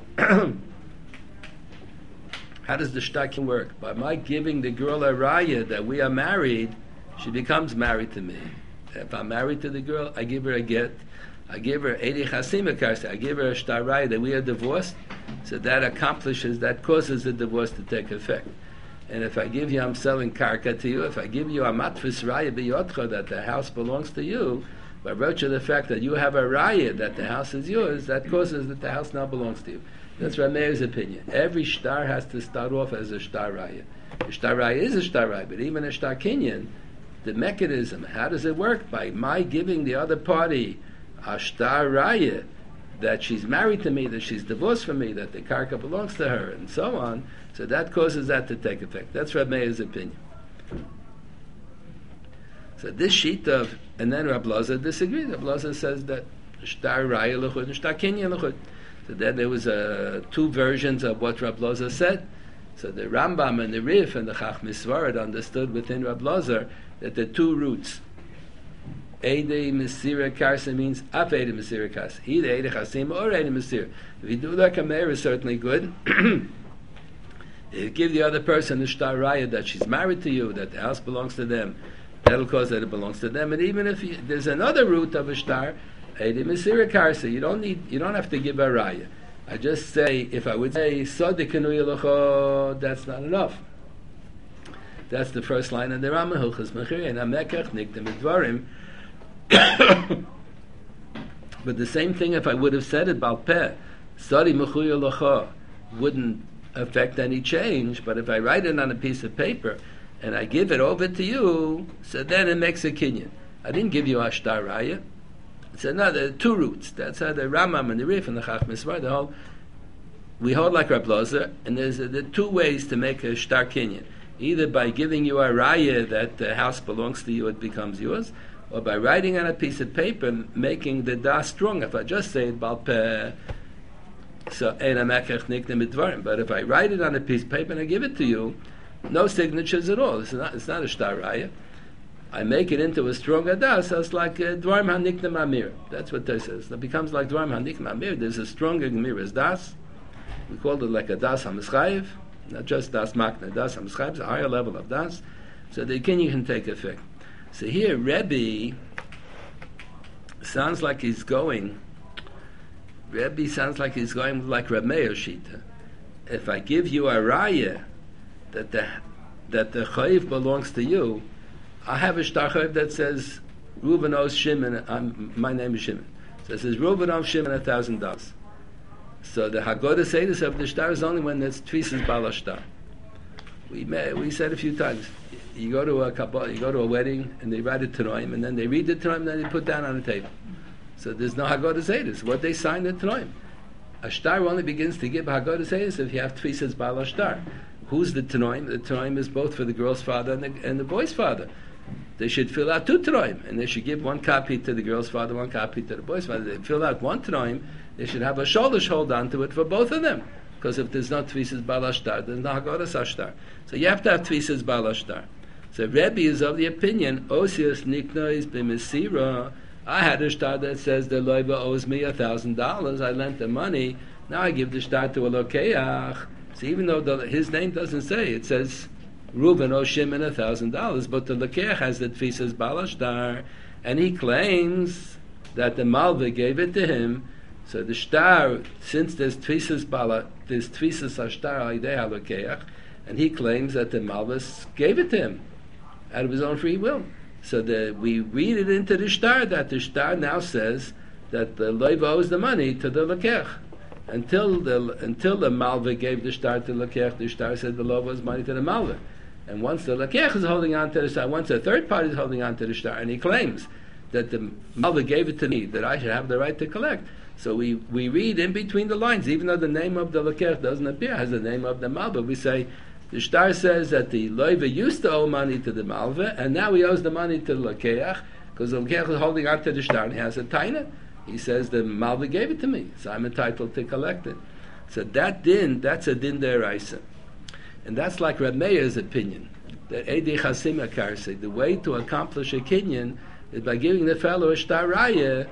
How does the shtakin work? By my giving the girl a raya that we are married, she becomes married to me. If I'm married to the girl, I give her a get. I give her Eidei Chasima Karsi. I give her a shtar raya that we are divorced. So that accomplishes, that causes the divorce to take effect. And if I give you, I'm selling karka to you. If I give you a matfis raya b'yotcha that the house belongs to you, by virtue of the fact that you have a raya that the house is yours, that causes that the house now belongs to you. That's Rameir's opinion. Every shtar has to start off as a shtar raya. A shtar raya is a shtar raya, but even a shtar kinyan, the mechanism, how does it work? By my giving the other party a shtar raya that she's married to me, that she's divorced from me, that the karka belongs to her, and so on. So that causes that to take effect. That's Rameir's opinion. So this sheet of, and then Rab Lozer disagrees. Rab Lozer says that shtar raya l'chud and shtar kinyan l'chud. So then there was uh, two versions of what Rab Lozer said. So the Rambam and the Rif and the Chachmei Svarad understood within Rab Lozer that the two roots, Eidei Mesira Karsa means Af Eidei Mesira Karsa, either Eidei Chasima or Eidei Mesira. If you do like a mayor is certainly good. If you give the other person a shtar raya that she's married to you, that the house belongs to them, that'll cause that it belongs to them. And even if you, there's another root of a shtar, Eidei Mesira Karsa, you don't need, you don't have to give a raya. I just say, if I would say Sodik Kanu Yelocho, that's not enough. That's the first line of the Rambam, Hilchos Mechira, and Amekach Nikdem Edvarim. But the same thing, if I would have said it Baal Peh, Sodik Mechu Yelocho, wouldn't affect any change. But if I write it on a piece of paper and I give it over to you, so then it makes a kinyan. I didn't give you a shtar raya. It's another two roots. That's how the Rambam and the Rif and the Chachmei Svarad, the whole, we hold like Rab Lozer, and there's uh, the two ways to make a shtar kinyan. Either by giving you a raya that the house belongs to you, it becomes yours, or by writing on a piece of paper, making the das strong. If I just say it Baal Peh, so ein amekach niknem midvarim. But if I write it on a piece of paper and I give it to you, no signatures at all. It's not. It's not a shtar raya. I make it into a stronger das, so it's like Dvarim HaNiknem Amir. That's what this is. It becomes like Dvarim HaNiknem Amir. There's a stronger Gemir as das. We call it like a das HaMeschayev, not just das Makna, das HaMeschayev is a higher level of das. So the kinyan can take effect. So here, Rebbe sounds like he's going, Rebbe sounds like he's going like Reb Meir Shita. If I give you a raya that the, that the chayiv belongs to you, I have a shtar chayiv that says Reuben owes Shimon. I'm, my name is Shimon. So it says Reuben owes Shimon a thousand dollars. So the Haggadah Seidus of the shtar is only when there's tvisas bala shtar. We may, we said a few times. You go to a couple, you go to a wedding, and they write a Tanoim, and then they read the Tanoim, and then they put down on the table. So there's no Haggadah Seidus. What they sign the Tanoim. A shtar only begins to give Haggadah Seidus if you have tvisas bala shtar. Who's the Tanoim? The Tanoim is both for the girl's father and the, and the boy's father. They should fill out two Tanoim, and they should give one copy to the girl's father, one copy to the boy's father. They fill out one Tanoim, they should have a shoulders hold on to it for both of them. Because if there's no tvisas bala shtar, there's no Haggadah shtar. So you have to have tvisas bala shtar. So Rebbe is of the opinion, Osios niknois b'mesira I had a shtar that says the loiva owes me a thousand dollars. I lent the money. Now I give the shtar to a lokeach. So even though the, his name doesn't say, it says Reuben owes Shimon a thousand dollars, but the lokeach has the tfisas balashtar, and he claims that the malva gave it to him. So the shtar, since there's tfisas bala, there's tfisas ashtar aidei halokeach, and he claims that the malvas gave it to him out of his own free will. So the, we read it into the shtar that the shtar now says that the loiva owes the money to the lokeach. Until the until the malva gave the shtar to the lokeach, the shtar said the loiva owes money to the malva. And once the lokeach is holding on to the shtar, once a third party is holding on to the shtar, and he claims that the malva gave it to me, that I should have the right to collect. So we, we read in between the lines, even though the name of the lokeach doesn't appear, has the name of the malva, we say, the shtar says that the loiva used to owe money to the malva, and now he owes the money to the lokeach, because the lokeach is holding on to the shtar, and he has a taina. He says the malva gave it to me, so I'm entitled to collect it. So that din, that's a din deraisa. And that's like Reb Meir's opinion, that Eidei Chasim Akarse, the way to accomplish a kinyan is by giving the fellow a shtar raya,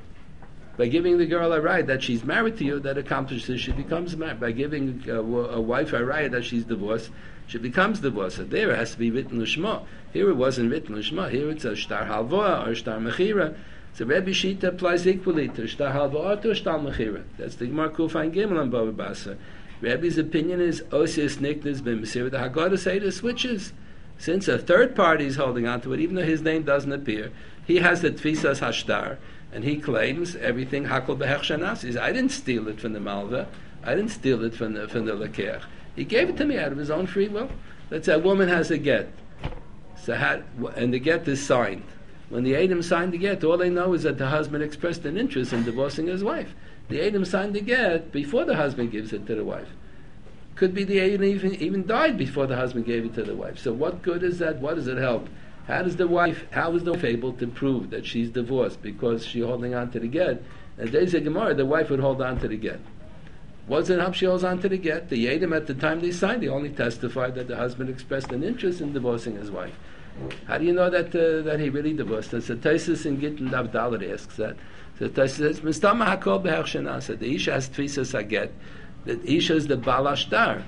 by giving the girl a raya that she's married to you, that accomplishes she becomes married. By giving a, a wife a raya that she's divorced, she becomes divorced. So there it has to be written l'shma. Here it wasn't written l'shma. Here it's a shtar halvoa or shtar mechira. So Rebbe Shita applies equally to shtar halvoa or to shtar mechira. That's the Gemara Kufan Gimel on Bava Basra. Rebbe's opinion is Osius Niknas ben Mesir. The Haggadah say the switches. Since a third party is holding on to it, even though his name doesn't appear, he has the tfisas hashtar, and he claims everything hakol behech shanas. He says, I didn't steal it from the malva. I didn't steal it from the from the lekeach. He gave it to me out of his own free will. Let's say a woman has a get, so had, and the get is signed. When the Adam signed the get, all they know is that the husband expressed an interest in divorcing his wife. The Adam signed the get before the husband gives it to the wife. Could be the Adam even, even died before the husband gave it to the wife. So what good is that? What does it help? How does the wife, how is the wife able to prove that she's divorced because she's holding on to the get? And there's a Gemara, the wife would hold on to the get. Wasn't help she holds on to the get. The Adam at the time they signed, they only testified that the husband expressed an interest in divorcing his wife. How do you know that uh, that he really divorced her? So Taisus in Gittin Davdalit asks that. So Taisus says, Mistama hakol behech shenasa. The Isha has tfisas haget. The Isha is the balashtar.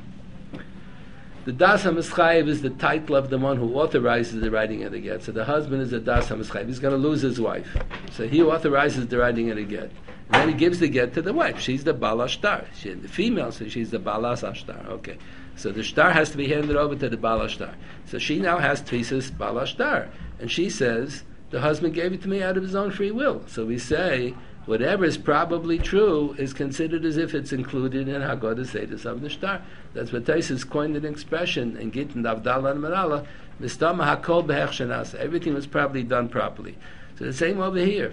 The Das HaMeschayev is the title of the one who authorizes the writing of the get. So the husband is a Das HaMeschayev. He's going to lose his wife. So he authorizes the writing of the get. And then he gives the get to the wife. She's the balashtar. She's the female, so she's the balas ashtar. Okay. So the shtar has to be handed over to the balashtar. So she now has tfisas balashtar. And she says, the husband gave it to me out of his own free will. So we say, whatever is probably true is considered as if it's included in Haggadah Seidus of the shtar. That's what Taisus coined an expression in Gittin Avdallah and Marala, Mistama hakol behech shenas. Everything was probably done properly. So the same over here.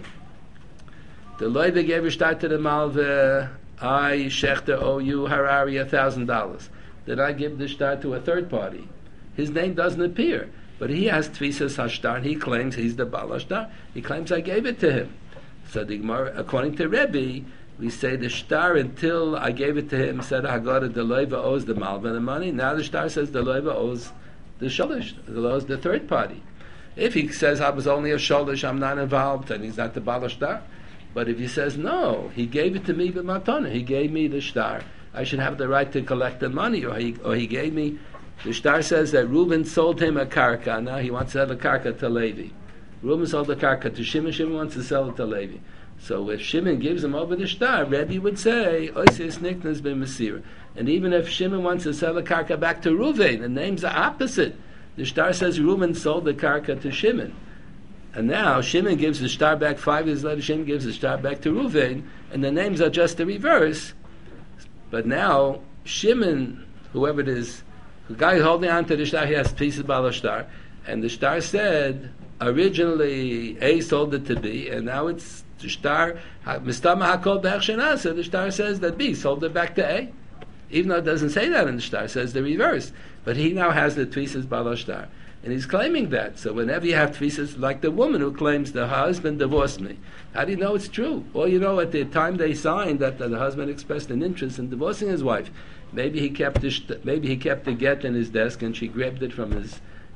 The loiva gave a shtar to the malva, I, Shechter, owe you, Harari, a thousand dollars. Then I give the shtar to a third party. His name doesn't appear, but he has tfisas hashtar, and he claims he's the balashtar. He claims I gave it to him. So the Gemara, according to Rebbe, we say the shtar until I gave it to him said Haggadah the loiva owes the malva the money. Now the shtar says the loiva owes the sholish, the owes the third party. If he says I was only a sholish, I'm not involved, then he's not the balashtar. But if he says no, he gave it to me b'matona, he gave me the shtar, I should have the right to collect the money, or he or he gave me. The shtar says that Reuben sold him a karka. Now he wants to sell a karka to Levi. Reuben sold the karka to Shimon. Shimon wants to sell it to Levi. So if Shimon gives him over the shtar, Rebbe would say, Oisius Niknas ben Mesir. And even if Shimon wants to sell the karka back to Reuven, the names are opposite. The shtar says Reuben sold the karka to Shimon. And now Shimon gives the shtar back, five years later Shimon gives the shtar back to Reuven, and the names are just the reverse. But now Shimon, whoever it is, the guy holding on to the shtar, he has pieces about the shtar, and the shtar said, originally A sold it to B, and now it's the shtar, Mistama hakol behech shenasa, the shtar says that B sold it back to A. Even though it doesn't say that in the shtar, it says the reverse. But he now has the tfisas bala shtar. And he's claiming that. So whenever you have tfisas, like the woman who claims the husband divorced me, how do you know it's true? Well, you know, at the time they signed that the husband expressed an interest in divorcing his wife. Maybe he kept the maybe he kept the get in his desk and she grabbed it from his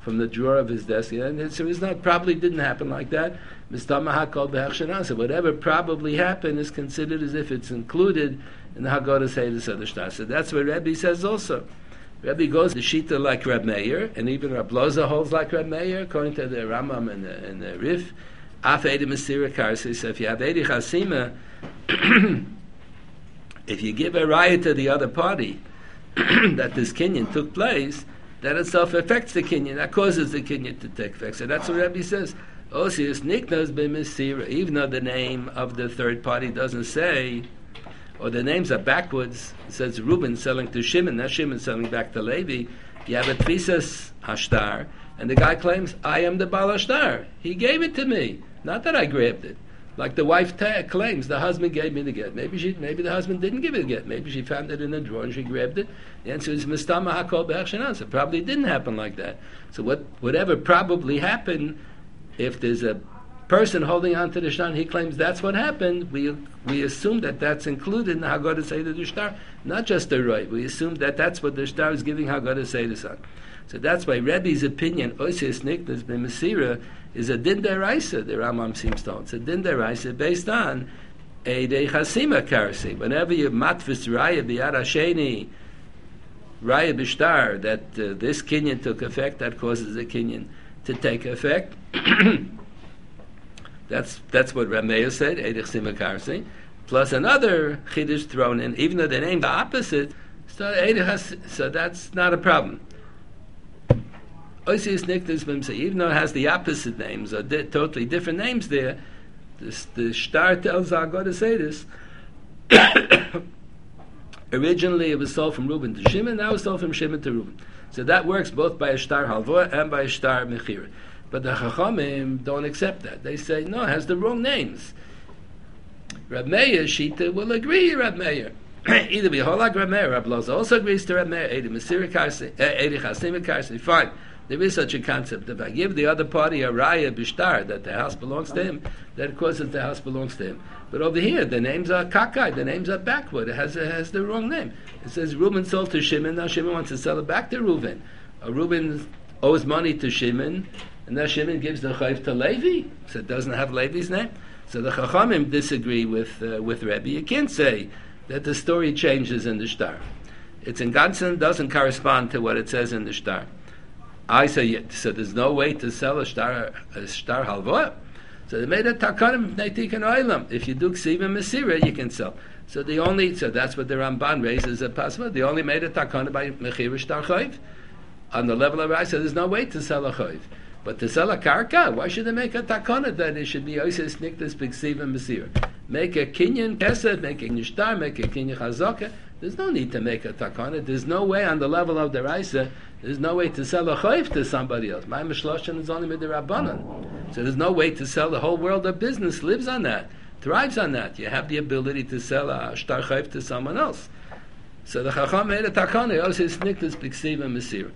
from the drawer of his desk. And it's, it's not probably didn't happen like that. So whatever probably happened is considered as if it's included in the Haggadah Seidus of the Shtar. So that's what Rebbe says also. Rebbe goes to Shita like Reb Meir, and even Reb Loza holds like Reb Meir, according to the Rambam and the, and the Rif. Af Edim Mesira Karsi. So if you have Eidi Chasima, if you give a raya to the other party that this kinyan took place, that itself affects the kinyan. That causes the kinyan to take effect. So that's what Rebbe says. Osius Niknas b'Mesira, even though the name of the third party doesn't say, or the names are backwards, it says Reuben selling to Shimon, not Shimon selling back to Levi, you have a Tfisas Hashtar, and the guy claims, I am the Baal Hashtar. He gave it to me, not that I grabbed it. Like the wife ta- claims, the husband gave me the get. Maybe she, maybe the husband didn't give it the get. Maybe she found it in a drawer and she grabbed it. The answer is Mistama Hakol Be'achshanan. So it probably didn't happen like that. So what, whatever probably happened, if there's a person holding on to the shtar, he claims that's what happened, we we assume that that's included in the Haggadah Seidus shtar, not just the right. We assume that that's what the shtar is giving Haggadah Seidus on. So that's why Rebbe's opinion, Oisius Niknas b'Mesira, is a din deraisa, the Rambam seems to hold. It's a din deraisa based on a de chasima karsi. Whenever you matvis raya b'yad hasheni, raya b'shtar, that uh, this kinyan took effect, that causes the kinyan to take effect. that's that's what Rameya said, Eidich Simakarsi. Plus another chiddush thrown in, even though they named the opposite, so, so that's not a problem. Oisius Niknas b'Mesira, even though it has the opposite names, or di- totally different names there, this, the shtar tells Haggadah Seidus. Originally it was sold from Reuben to Shimon, now it's sold from Shimon to Reuben. So that works both by a shtar halva and by a shtar mechira. But the Chachamim don't accept that. They say, no, it has the wrong names. Reb Meir, Shita, will agree, Reb Meir. Either be Holak Reb Meir, Reb Loza also agrees to Reb Meir, Eidi Mesira Karsi, Eidi Chasim Karsi, fine. There is such a concept. If I give the other party a raya b'shtar, that the house belongs to him, that of course the house belongs to him. But over here, the names are kakai, the names are backward. It has, it has the wrong name. It says Reuben sold to Shimon, now Shimon wants to sell it back to Reuben. Uh, Reuben owes money to Shimon, and now Shimon gives the chayv to Levi, so it doesn't have Levi's name. So the Chachamim disagree with uh, with Rebbe. You can't say that the story changes in the shtar. It's in Gansen, doesn't correspond to what it says in the shtar. I say, so there's no way to sell a shtar, a shtar halva. So they made a takanim neitik and oilam. If you do ksiva mesira, you can sell. So the only, so that's what the Ramban raises a pasma. They only made a takanim by mechira shtar chayv. On the level of I said, there's no way to sell a chayv. But to sell a karka, why should they make a takana that it should be oises nikdas b'ksiva mesira? Make a kinyan kesed, make a kinyan shtar, make a kinyan chazaka. There's no need to make a takana. There's no way on the level of the Raisa, there's no way to sell a chayv to somebody else. My mishloshen is only with the Rabbanan. So there's no way to sell. The whole world of business lives on that, thrives on that. You have the ability to sell a shtar chayv to someone else. So the Chacham made a takana, also nikdas b'ksiva mesira.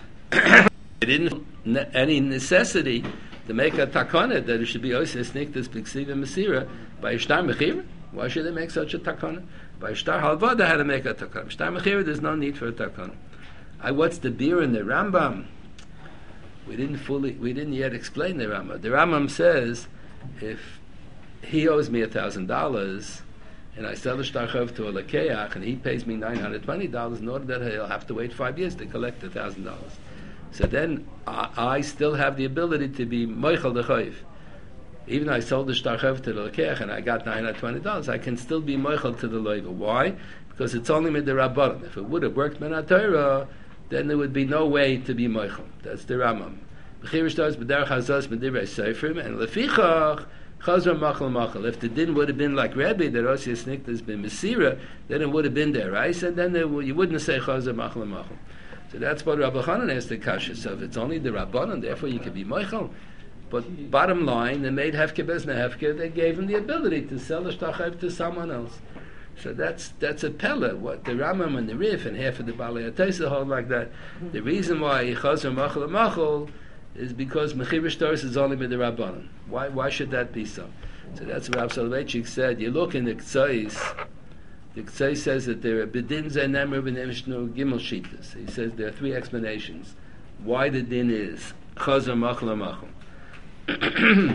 It didn't any necessity to make a takana that it should be also nikdas b'ksiva mesira by a shtar mechira. Why should they make such a takana? By shtar halva, they had to make a takana. Shtar mechira, there's no need for a takana. I what's the beer in the Rambam? We didn't fully, we didn't yet explain the Rambam. The Rambam says, if he owes me a thousand dollars, and I sell the shtar chav to a lakeach, and he pays me nine hundred twenty dollars, in order that he'll have to wait five years to collect the thousand dollars. So then I, I still have the ability to be moichel the chav. Even though I sold the shtar chav to the lakeach and I got nine hundred twenty dollars, I can still be moichel to the loiva. Why? Because it's only mid the rabbanon. If it would have worked min ha-Torah, then there would be no way to be moichel. That's the Rambam. B'chir shtar b'derech hazos b'divrei seifrim, and lefichach chazar machal machal. If the din would have been like Rebbe, that Osius Niknas has been mesira, then it would have been there, right? And then there, you wouldn't say chazar machal machal. So that's what Rabbi Chanan asked the kasha. So if it's only the rabbanon, therefore you could be moichel. But bottom line, they made hefke bezna hefke. They gave him the ability to sell the shtachav to someone else. So that's that's a pella. What the Rambam and the Rif and half of the Balei HaTosah hold like that. The reason why chazer machal machal is because mechira shtaris is only with the rabbanon. Why why should that be so? So that's what Rav Soloveitchik said. You look in the K'tzais. The K'tzais says that there are bedin zenem reben emshnu gimel shitas. He says there are three explanations why the din is Chazer Machal Machal.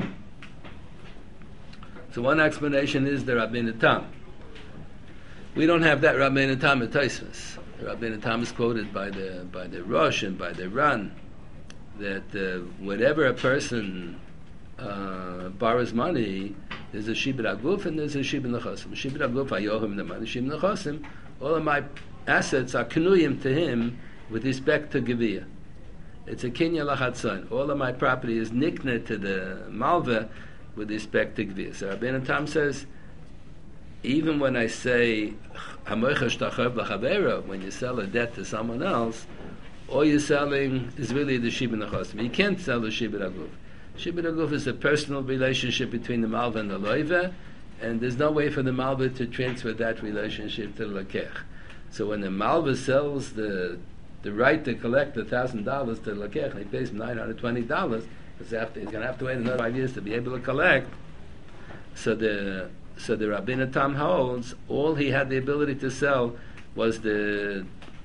So one explanation is the Rabbeinu Tam. We don't have that Rabbeinu Tam at Tosfos. Rabbeinu Tam is quoted by the by the Rosh and by the Ran that uh, whatever a person uh, borrows money, there's a Shibud Aguf and there's a Shibud Nechosim. Shibud Aguf, I owe him the money. Shibud Nechosim, all of my assets are knuyim to him with respect to Geviyah. It's a Kinya Lachatson. All of my property is nikna to the Malva with respect to Gvir. So Rabbeinu Tam says, even when I say, when you sell a debt to someone else, all you're selling is really the Shibud Nechosim. You can't sell the Shibud Aguf. Shibud Aguf is a personal relationship between the Malva and the Loiva, and there's no way for the Malva to transfer that relationship to the Lakech. So when the Malva sells the the right to collect the thousand dollars to the Lakech, and he pays him nine hundred twenty dollars, because after he's going to have to wait another five years to be able to collect. So the so the Rabbeinu Tam holds all he had the ability to sell was the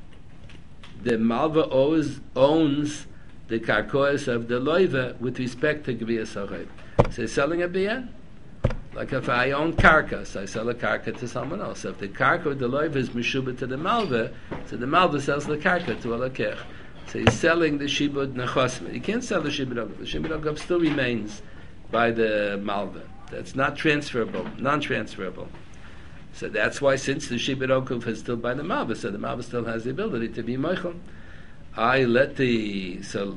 the Malva owes, owns the karkois of the loiva with respect to Gviyah Sochayv. So he's selling a biyan. Like if I own karkas, I sell a karka to someone else. So if the karka of the loiva is meshubah to the Malva, so the Malva sells the karka to a lakech. So he's selling the Shibud Nechosim. He can't sell the Shibud Aguf. The Shibud Aguf still remains by the Malva. That's not transferable, non-transferable. So that's why, since the Shibud Aguf is still by the Malva, so the Malva still has the ability to be Moichel. I let the so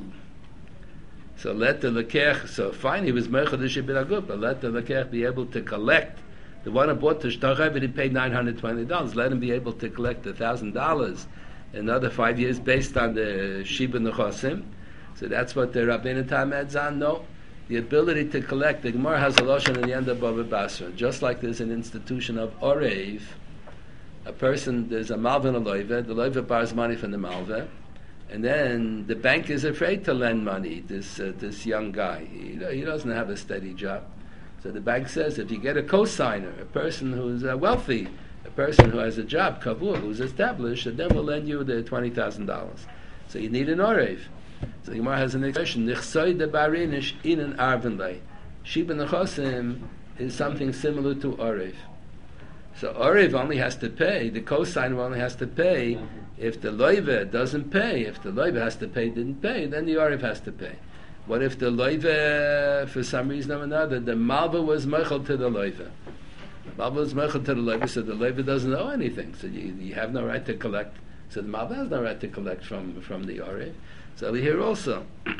so let the Lekech. So fine, he was Moichel the Shibud Aguf, but let the Lekech be able to collect. The one who bought the Shtachav, he paid nine hundred twenty dollars. Let him be able to collect the thousand dollars. Another five years based on the Shibud Nechosim. So that's what the Rabbeinu Tam adds on. No, the ability to collect. The Gemara has a lashon in the end of Bava Basra. Just like there's an institution of Orev, a person, there's a Malva and a Loiva. The Loiva borrows money from the Malva, and then the bank is afraid to lend money. This uh, this young guy, he, he doesn't have a steady job. So the bank says, if you get a cosigner, a person who's uh, wealthy, a person who has a job, kavur, who's established, and then we'll lend you the twenty thousand dollars. So you need an orev. So the Gemara has an expression, nichsoy de barinish in an arvenlei. Shibud Nechosim is something similar to orev. So orev only has to pay, the cosigner only has to pay if the loiva doesn't pay. If the loiva has to pay, didn't pay, then the orev has to pay. What if the loiva, for some reason or another, the malva was mechel to the loiva? Malva is mechel to the loiva, so the loiva doesn't owe anything. So you, you have no right to collect. So the malva has no right to collect from, from the orev. So we hear also,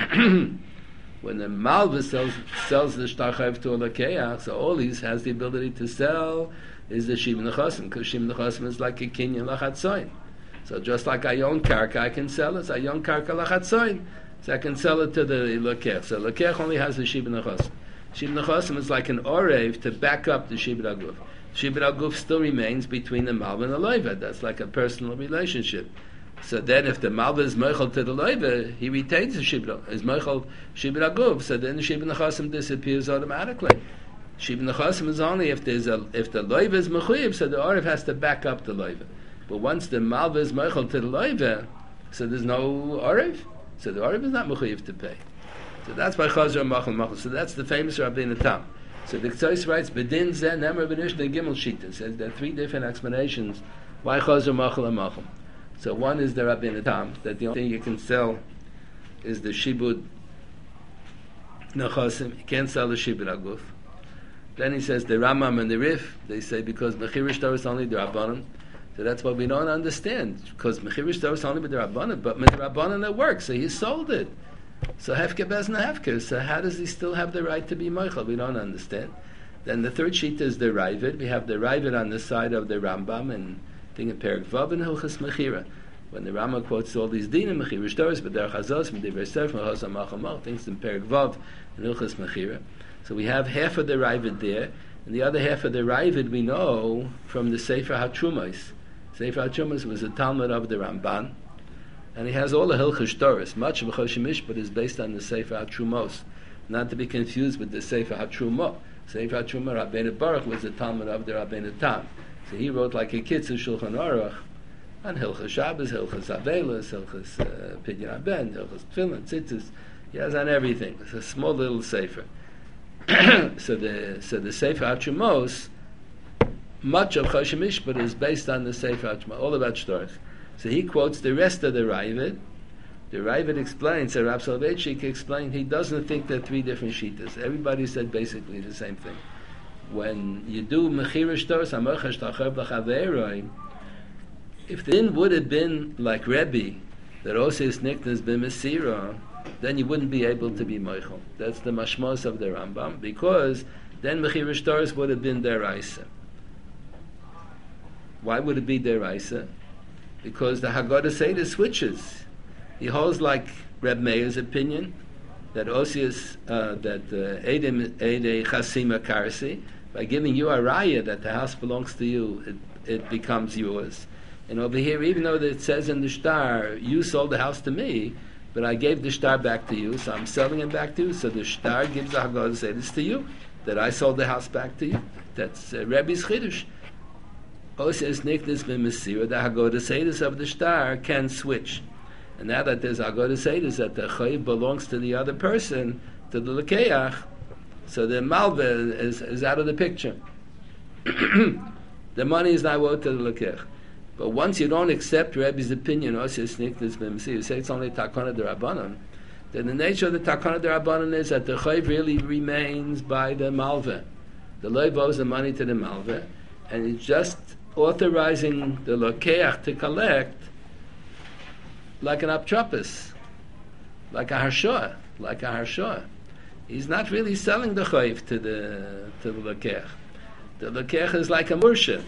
when the malva sells, sells the shtachav to a lakeach, so all he has the ability to sell is the Shibud Nechosim, because Shibud Nechosim is like a kinyan lachatzoin. So just like I own karka, I can sell it. So I own karka lachatzoin. So I can sell it to the Lekech. So Lekech only has the Shibud Nechosim. Shibud Nechosim is like an orev to back up the Shibud Aguf. Shibud Aguf still remains between the Malva and the Loiva. That's like a personal relationship. So then if the Malva is Meichel to the Loiva, he retains the Shibud, is Meichel Shibud Aguf. So then the Shibud Nechosim disappears automatically. Shibud Nechosim is only if there's a, if the Loiva is Mechuyev, so the orev has to back up the Loiva. But once the Malva is Meichel to the Loiva, so there's no orev. So the orev is not mechuyev to pay. So that's by Chazer Machal Machal. So that's the famous Rabbeinu Tam. So the Ktsois writes, Bedin Zeh Nemer B'Nishna Gimel Shita. Says there are three different explanations why Chazer Machal Machal. So one is the Rabbeinu Tam, that the only thing you can sell is the Shibud Nechosim. You can't sell the Shibud Aguf. Then he says the Ramam and the Rif, they say because Mechirish Torah is only the Rabbanim. So that's what we don't understand, because Mechirish Torah is only with the Rabbanan, but with the Rabbanan it works, so he sold it. So Hefker Bezna Hefker, so how does he still have the right to be Meichel? We don't understand. Then the third sheet is the Ravid. We have the Ravid on the side of the Rambam, and I think in Perek Vav and Hilchas Mechira. When the Rambam quotes all these dinim, Mechirish Torah, but there are Chazos, Medivei Sefer, Mechosam Machamach, things in Perek Vav and Hilchas Mechira. So we have half of the Ravid there, and the other half of the Ravid we know from the Sefer HaTrumos. Sefer HaTrumos was a Talmud of the Ramban, and he has all the Hilchos Torah. Much of Choshen Mishpat is based on the Sefer HaTrumos, not to be confused with the Sefer HaTrumot. Sefer HaTrumot, Rabbeinu Baruch was a Talmud of the Rabbeinu Tam. So he wrote like a Kitzur Shulchan Aruch on Hilchos Shabbos, Hilchos Avelos, Hilchos uh, Pidyon Aben, Hilchos Tefillin, Tzitzis. He has on everything. It's a small little sefer. so the so the Sefer HaTrumos, much of Choshen Mishpat is based on the Sefer HaTrumos, all about shtaros. So he quotes the rest of the Ravid. The Ravid explains, so Rav Soloveitchik explained, he doesn't think there are three different shitas. Everybody said basically the same thing. When you do Mechira Shtaros, HaMocha Shtachav L'Chaveiroi, if the din would have been like Rebbe, that Oses Niknas B'Mesira, then you wouldn't be able to be Moichel. That's the mashmos of the Rambam, because then Mechira Shtaros would have been Deraisa. Why would it be Deraisa? Because the Haggadah Seder switches. He holds like Reb Meir's opinion that Osius, uh, that Eidei Eidei Chasima Karsi, by giving you a raya that the house belongs to you, it, it becomes yours. And over here, even though it says in the shtar, you sold the house to me, but I gave the shtar back to you, so I'm selling it back to you. So the shtar gives the Haggadah Seder to you, that I sold the house back to you. That's uh, Rebbe's Chiddush. Osius Niknas B'Mesira, the Haggadah Seder of the shtar can switch. And now that there's Haggadah Seder that the chayiv belongs to the other person, to the lekeach, so the malva is, is out of the picture. The money is not owed to the lekeach. But once you don't accept Rebbe's opinion, Osius Niknas B'Mesira, you say it's only Takana D'Rabbanan, then the nature of the Takana D'Rabbanan is that the chayiv really remains by the malva. The loiv owes the money to the malva, and it's just authorizing the lekeach to collect like an aptropis, like a harshoah, like a harshoah. He's not really selling the chayiv to the to the lekech. The lekech is like a mursha.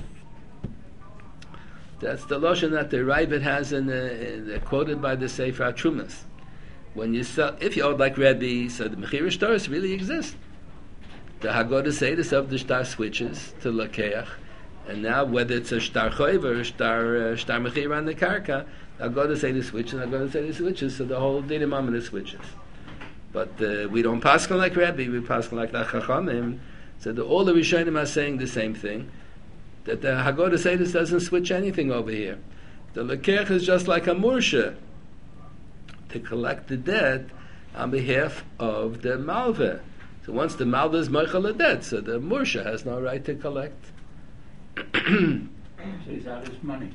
That's the lashon that the Ravid has in the, in the quoted by the Sefer HaTrumas. When you sell, if you owed like Rebbe, so the Mechira Shtaros really exists. The Haggadah Seder of the shtar switches to lekech, and now whether it's a shtar chayiv or a shtar uh, shtar mechira on the karka, I'll go to say the switches, I'll go to say the switches, so the whole Dinim Amina switches. But uh, we don't paskin like Rebbe, we paskin like the Chachamim. So the, all the Rishonim are saying the same thing, that the Haggadah Seder doesn't switch anything over here. The Lekech is just like a Mursha, to collect the debt on behalf of the Malva. So once the Malva is Meichel the debt, so the Mursha has no right to collect. So he's out his money.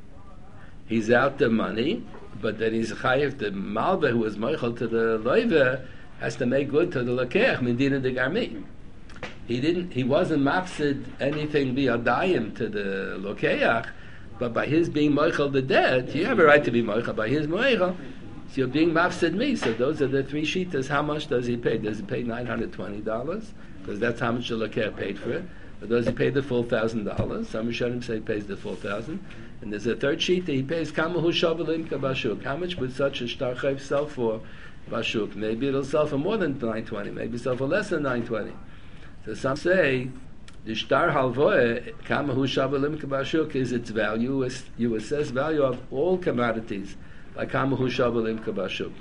He's out the money, but then he's chayiv. The malva who was meichel to the loiva has to make good to the lekeach medina de garmi. He didn't. He wasn't mafsid anything biyadayim to the lekeach, but by his being meichel the debt, you have a right to be meichel. By his meichel, so you're being mafsid me. So those are the three shitas. How much does he pay? Does he pay nine hundred twenty dollars? Because that's how much the lekeach paid for it. Or does he pay the full thousand dollars? Some Rishonim say he pays the full thousand. And there's a third sheet that he pays Kamahu Shavalim Kabashuk. How much would such a shtar chayiv sell for Bashuk? Maybe it'll sell for more than nine twenty. Maybe sell for less than nine twenty. So some say the shtar halvoe Kamahu Shavalim Kabashuk is its value. You assess value of all commodities by Kamahu Shavalim Kabashuk.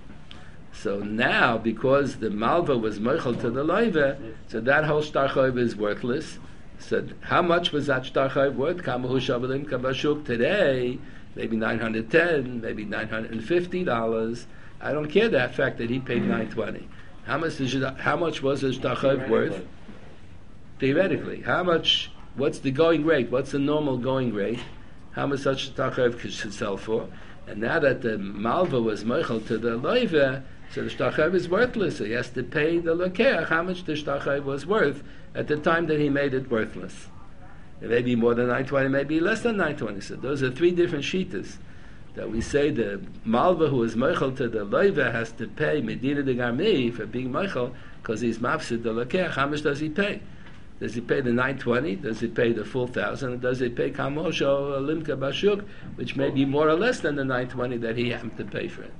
So now, because the malva was meichel to the loiva, so that whole shtar chayiv is worthless. Said, how much was that shtar chayiv worth? Kamahu shavalim kabashuk today, maybe nine hundred ten, maybe nine hundred fifty dollars. I don't care that fact that he paid nine twenty. How much is it, how much was the shtar chayiv worth? Theoretically, how much? What's the going rate? What's the normal going rate? How much such shtar chayiv should sell for? And now that the malva was meichel to the loiva, so the shtar chayiv is worthless. So he has to pay the lekeach how much the shtar chayiv was worth at the time that he made it worthless. It may be more than nine twenty, maybe less than nine twenty. So those are three different shitas that we say the malva who is meichel to the loiva has to pay medina de garmi for being meichel because he's mafsid the lekeach. How much does he pay? Does he pay the nine twenty? Does he pay the full thousand? Or does he pay kamosho limka bashuk, which may be more or less than the nine twenty that he happened to pay for it?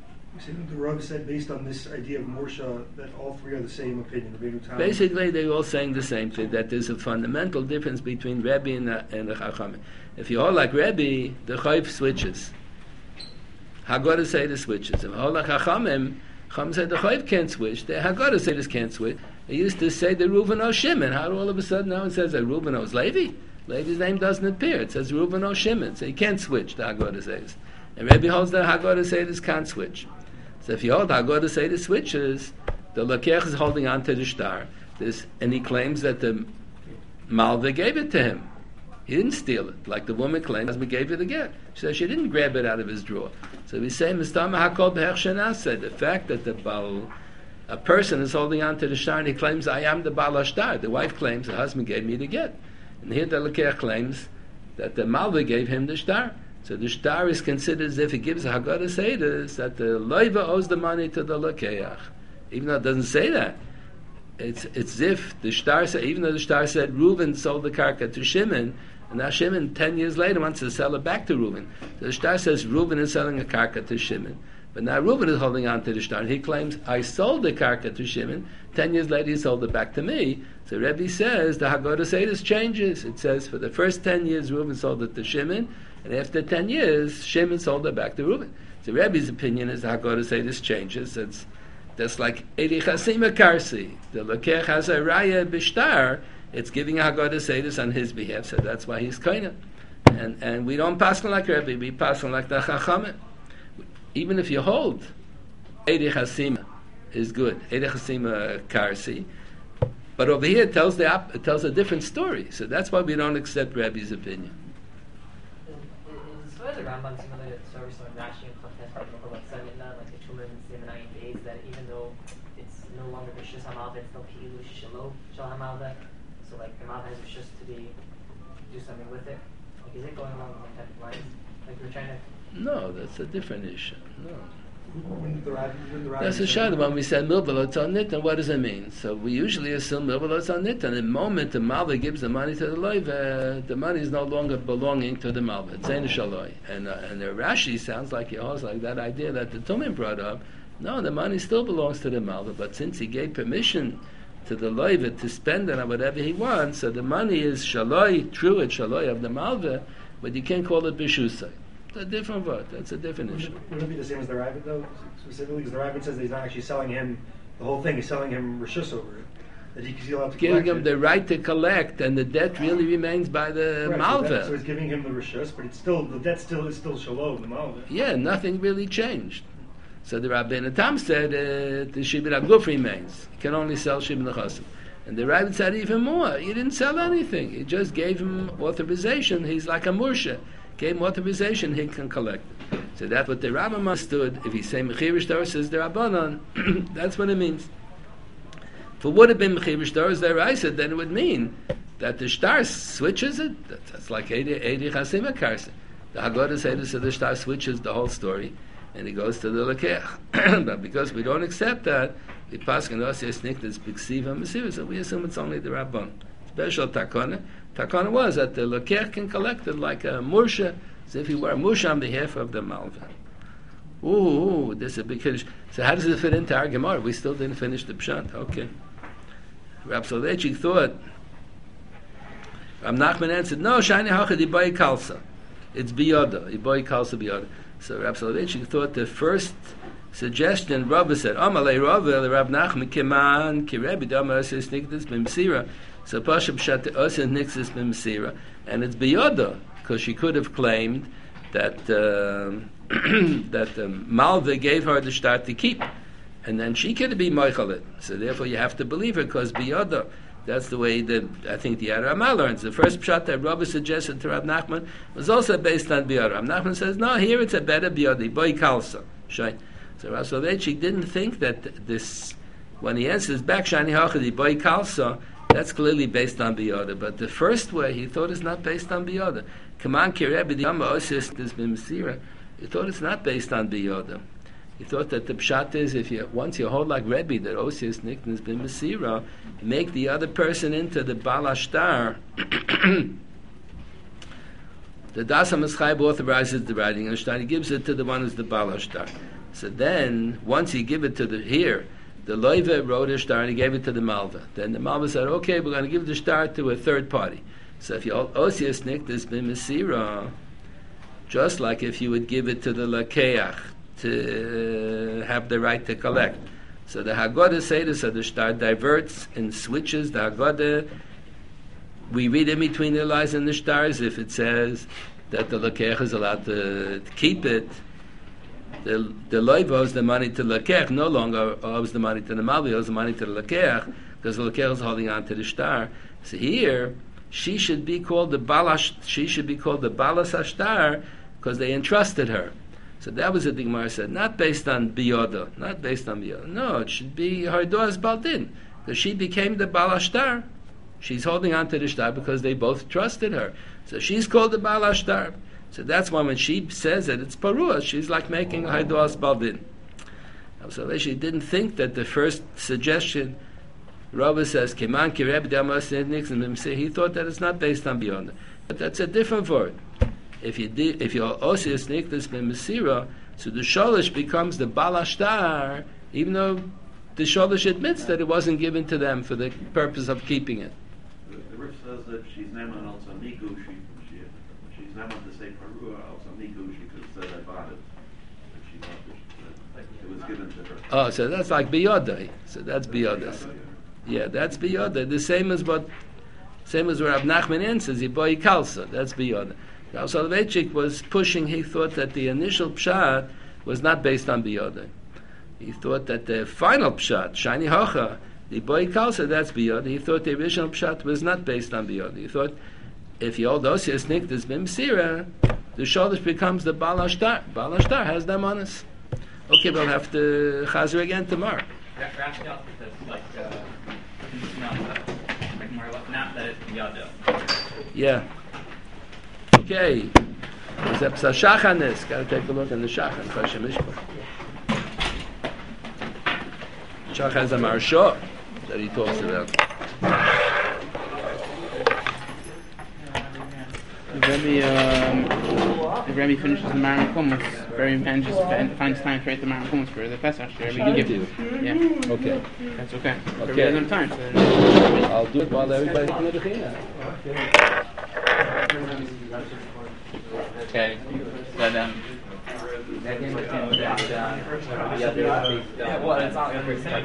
The Rav said, based on this idea of Morsha, that all three are the same opinion. The Basically, they're all saying the same thing, that there's a fundamental difference between Rebbe and the, and the Chachamim. If you all like Rebbe, the Chayiv switches. Haggadah say the switches. If you all like Chachamim, Chachamim say the Chayiv can't switch. The Haggadah say this can't switch. They used to say the Reuven o Shimon. How all of a sudden now it says that Reuven o is Levi? Levi's name doesn't appear. It says Reuven o Shimon. So you can't switch, the Haggadah says. And Rebbe holds that Haggadah say this can't switch. So if you hold Haggadah Seder switches, the Lakech is holding on to the star. This, and he claims that the Malva gave it to him. He didn't steal it, like the woman claims he gave it again. She says she didn't grab it out of his drawer. So we say, Mistama Hakol B'Hech Shenaseh, the fact that the Baal, a person is holding on to the star and he claims, I am the Baal Ashtar. The wife claims, the husband gave me the get. And here the Lakech claims that the Malva gave him the star. So the star is considered as if he gives a Haggadah Seder, that the Loiva owes the money to the Lakeach. Even though it doesn't say that. It's it's as if the star said, even though the star said Reuben sold the karka to Shimon, and now Shimon, ten years later, wants to sell it back to Reuben. So the star says Reuben is selling a karka to Shimon. But now Reuben is holding on to the star, and he claims, I sold the karka to Shimon, ten years later he sold it back to me. So Rebbe says, the Haggadah Seder changes. It says, for the first ten years, Reuben sold it to Shimon, and after ten years, Shimon sold it back to Reuben. So Rebbe's opinion is the Haggadah Seder changes. It's That's like Edi Chasima Karsi. The Lakech has a Raya Bishtar. It's giving a Haggadah Seder on his behalf, so that's why he's Kaina. And and we don't pass on like Rebbe, we pass on like the Chachamim. Even if you hold Edi Chasima is good, Edi Chasima Karsi. But over here it tells the op- it tells a different story. So that's why we don't accept Rebbe's opinion. Is the story of the Rambam similar to the story of Rashi and Chafetz about Sayyidina, like the Tumim and Simonai days, that even though it's no longer Rishus HaMalva, it's still Ki'ilu Shalo Shal HaMalva, so like the Malva has Rishus to be, do something with it? Like is it going along the type of lines? Like we're trying to... No, that's a different issue. No. When the rabbi, when the rabbi That's a shad. When we said milvalot on nitan, what does it mean? So we usually assume milvalot on nitan. The moment the malva gives the money to the loiva, the money is no longer belonging to the malva. It's ein shaloi. And uh, and the Rashi sounds like he holds like that idea that the Tumim brought up. No, the money still belongs to the malva, but since he gave permission to the loiva to spend it on whatever he wants, so the money is shaloi, true, it's shaloi of the malva, but you can't call it bishusai. A different word. That's a different issue. Wouldn't it be the same as the Ravid, though? Specifically, because the Ravid says that he's not actually selling him the whole thing. He's selling him rishus over it. That he, he's allowed to Giving collect him it. the right to collect, and the debt really remains by the Right, malva. So, that, so he's giving him the rishus, but it's still the debt still is still shalom the malva. Yeah, nothing really changed. So the Rabbeinu Tam said uh, the Shibir HaGuf remains. He can only sell Shibir Nechasim. And the Ravid said even more. He didn't sell anything. He just gave him authorization. He's like a mursha. Gave him authorization, he can collect it. So that's what the Rambam understood. If he say Mechirish Torah says the Rabbanon, that's what it means. If it would have been Mechirish Torah as the Raisa, then it would mean that the star switches it. That's, that's like Edi Chasima Karsa. The Haggadah says that the star switches the whole story, and he goes to the Lakech. But because we don't accept that, we pass on us as Nikdas B'Ksiva Mesiva, so we assume it's only the Rabban. Special Takana. Takana was that the Lakech can collect it like a Mursha, as if he were a Mursha on behalf of the Malva. Ooh, this is a big Kiddush. So how does it fit into our Gemara? We still didn't finish the Pshat. Okay. Rab Soloveitchik thought, Rab Nachman answered, no, Shani Hachad Ibai Kalsa. It's Biyoda. Ibai Kalsa Biyoda. So Rab Soloveitchik thought the first suggestion, Rabbi said, Amalei Rabbi, Rab Nachman, Kiman, Kirebi, Damar, Sis Nikdas, Bimsira. So Pasha Pshat Osin Nixis Bimsira. And it's Biyoda, because she could have claimed that uh, that um, Malva gave her the start to keep, and then she could be Meichalit. So therefore, you have to believe her because Biyoda. That's the way that I think the Aramah learns. The first pshat that Rabbi suggested to Rab Nachman was also based on Biyoda. Rab Nachman says, no, here it's a better Biyoda, Boy Kalsa. So Rab Soloveitchik didn't think that this, when he answers back, Shani Hachadi, Boy Kalsa, that's clearly based on Biyoda. But the first way, he thought it's not based on Biyoda. Kaman Kirebi, the Yama Osis, this Bimsira, he thought it's not based on Biyoda. He thought that the pshat is, if you once you hold like Rebbe, that Osius Niknas bin Mesira, make the other person into the Balashtar. The Dasam Eschayb authorizes the writing, and Shtar, he gives it to the one who's the Balashtar. So then, once he give it to the here, the Loiva wrote a star and he gave it to the Malva. Then the Malva said, okay, we're going to give the star to a third party. So if you hold Osius Niknas bin Mesira, just like if you would give it to the Lakeach, to have the right to collect. So the Haggadah Seder, so the star diverts and switches the Haggadah. We read in between the lines and the stars if it says that the Lakeach is allowed to, to keep it. the the loiv owes the money to the lekech, no longer owes the money to the malvi, owes the money to the lekech, because the lekech is holding on to the shtar. So here, she should be called the balash. She should be called the balas hashtar because they entrusted her. So that was what the Gemara said, not based on biyoda, not based on biyoda. No, it should be hardoas baldin, because she became the balashtar. She's holding on to the shtar because they both trusted her. So she's called the balashtar. So that's why when she says it, it's parua. She's like making a hardoas baldin. So she didn't think that the first suggestion, Rava says, Keman kireb nixon, he thought that it's not based on biyoda. But that's a different word. If you did, if you're osius nikdas ben mesira, so the sholish becomes the balashtar, even though the sholish admits that it wasn't given to them for the purpose of keeping it. The, the Rif says that she's neman also miku. She, she she's neman to say parua also miku. She could have said I bought it, but she thought that, that it was given to her. Oh, so that's like biyoda. So that's biyoda. Yeah, that's biyoda. The same as what, same as where Rav Nachman in says yiboy kalsa. That's biyoda. Rav Soloveitchik was pushing, he thought that the initial pshat was not based on biyoda. He thought that the final pshat, shani hocha, the boy kalsa, that's biyoda. He thought the original pshat was not based on biyoda. He thought if you hold osias nikdas b'msira, the sholish becomes the balashtar. Balashtar has them on us. Okay, we'll have to chazer again tomorrow. Rashi also says like, uh, not that, like more, not that it's biyoda. Yeah. Okay. There's a psa shachanis. Got to take a look in the shachan. Chashem Mishpah. Shach has a marsha that he talks about. The Rebbe, um, the Rebbe finishes the Maran Kumas. Very man just finds time to write the Maran Kumas for the Pesach. The Rebbe give you. Yeah. Okay. That's okay. Okay. Rebbe doesn't have time. So then I'll do it while everybody's in the Bechina. Okay. So then. Yeah, well, it's not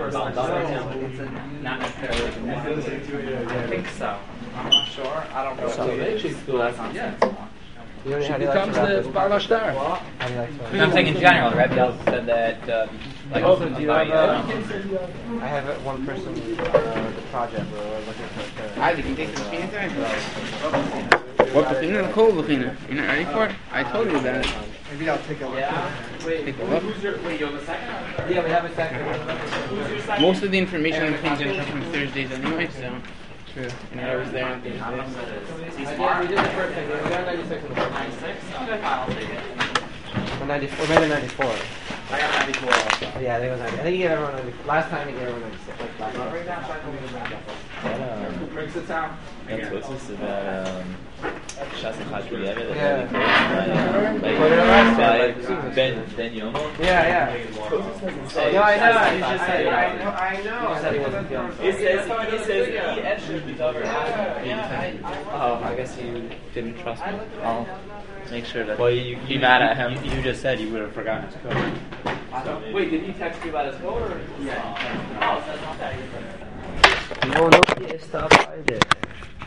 not necessarily. I think so. I'm not sure. I don't know. So That's not yeah. sensible. She becomes the balashtar. I'm saying in general, Rebbe also said that, uh, like, Oh, do you by, have a- uh, I have uh, one person uh, the project where we're looking for. I think you take the Bechina today. What Bechina? The cold Bechina. You're not ready for it? I told you about it. Maybe I'll take a look. Take a look. Wait, you have a second? Yeah, we have a second. Most of the information on the things are from Thursdays anyway, so. True. And I was there on Thursdays. He's smart. We did the first thing. We got ninety-six in the first. ninety-six? Okay, fine, I'll take it. Or ninety-four, maybe ninety-four. I got ninety-four also. Oh, yeah, I think it was ninety. I think he gave everyone ninety-four. Last time he gave everyone ninety-six. Like last time. Bring down five Um, Brings it down. That's what's this about, um, Shasa Chashviyevit, Yeah. like, Put it around, by like, Ben, Ben Yomo? Yeah, yeah. No, I know, He just said, I know, I know. He said he wasn't feeling He says, he says, he actually be covered. Oh, I guess you didn't trust me. I'll make sure that, Well, you, be you, mad at him. You, you just said you would have forgotten his code. So Wait, did he text you about his code or? Yeah. Oh, so that's not that. No, no, stop. I did.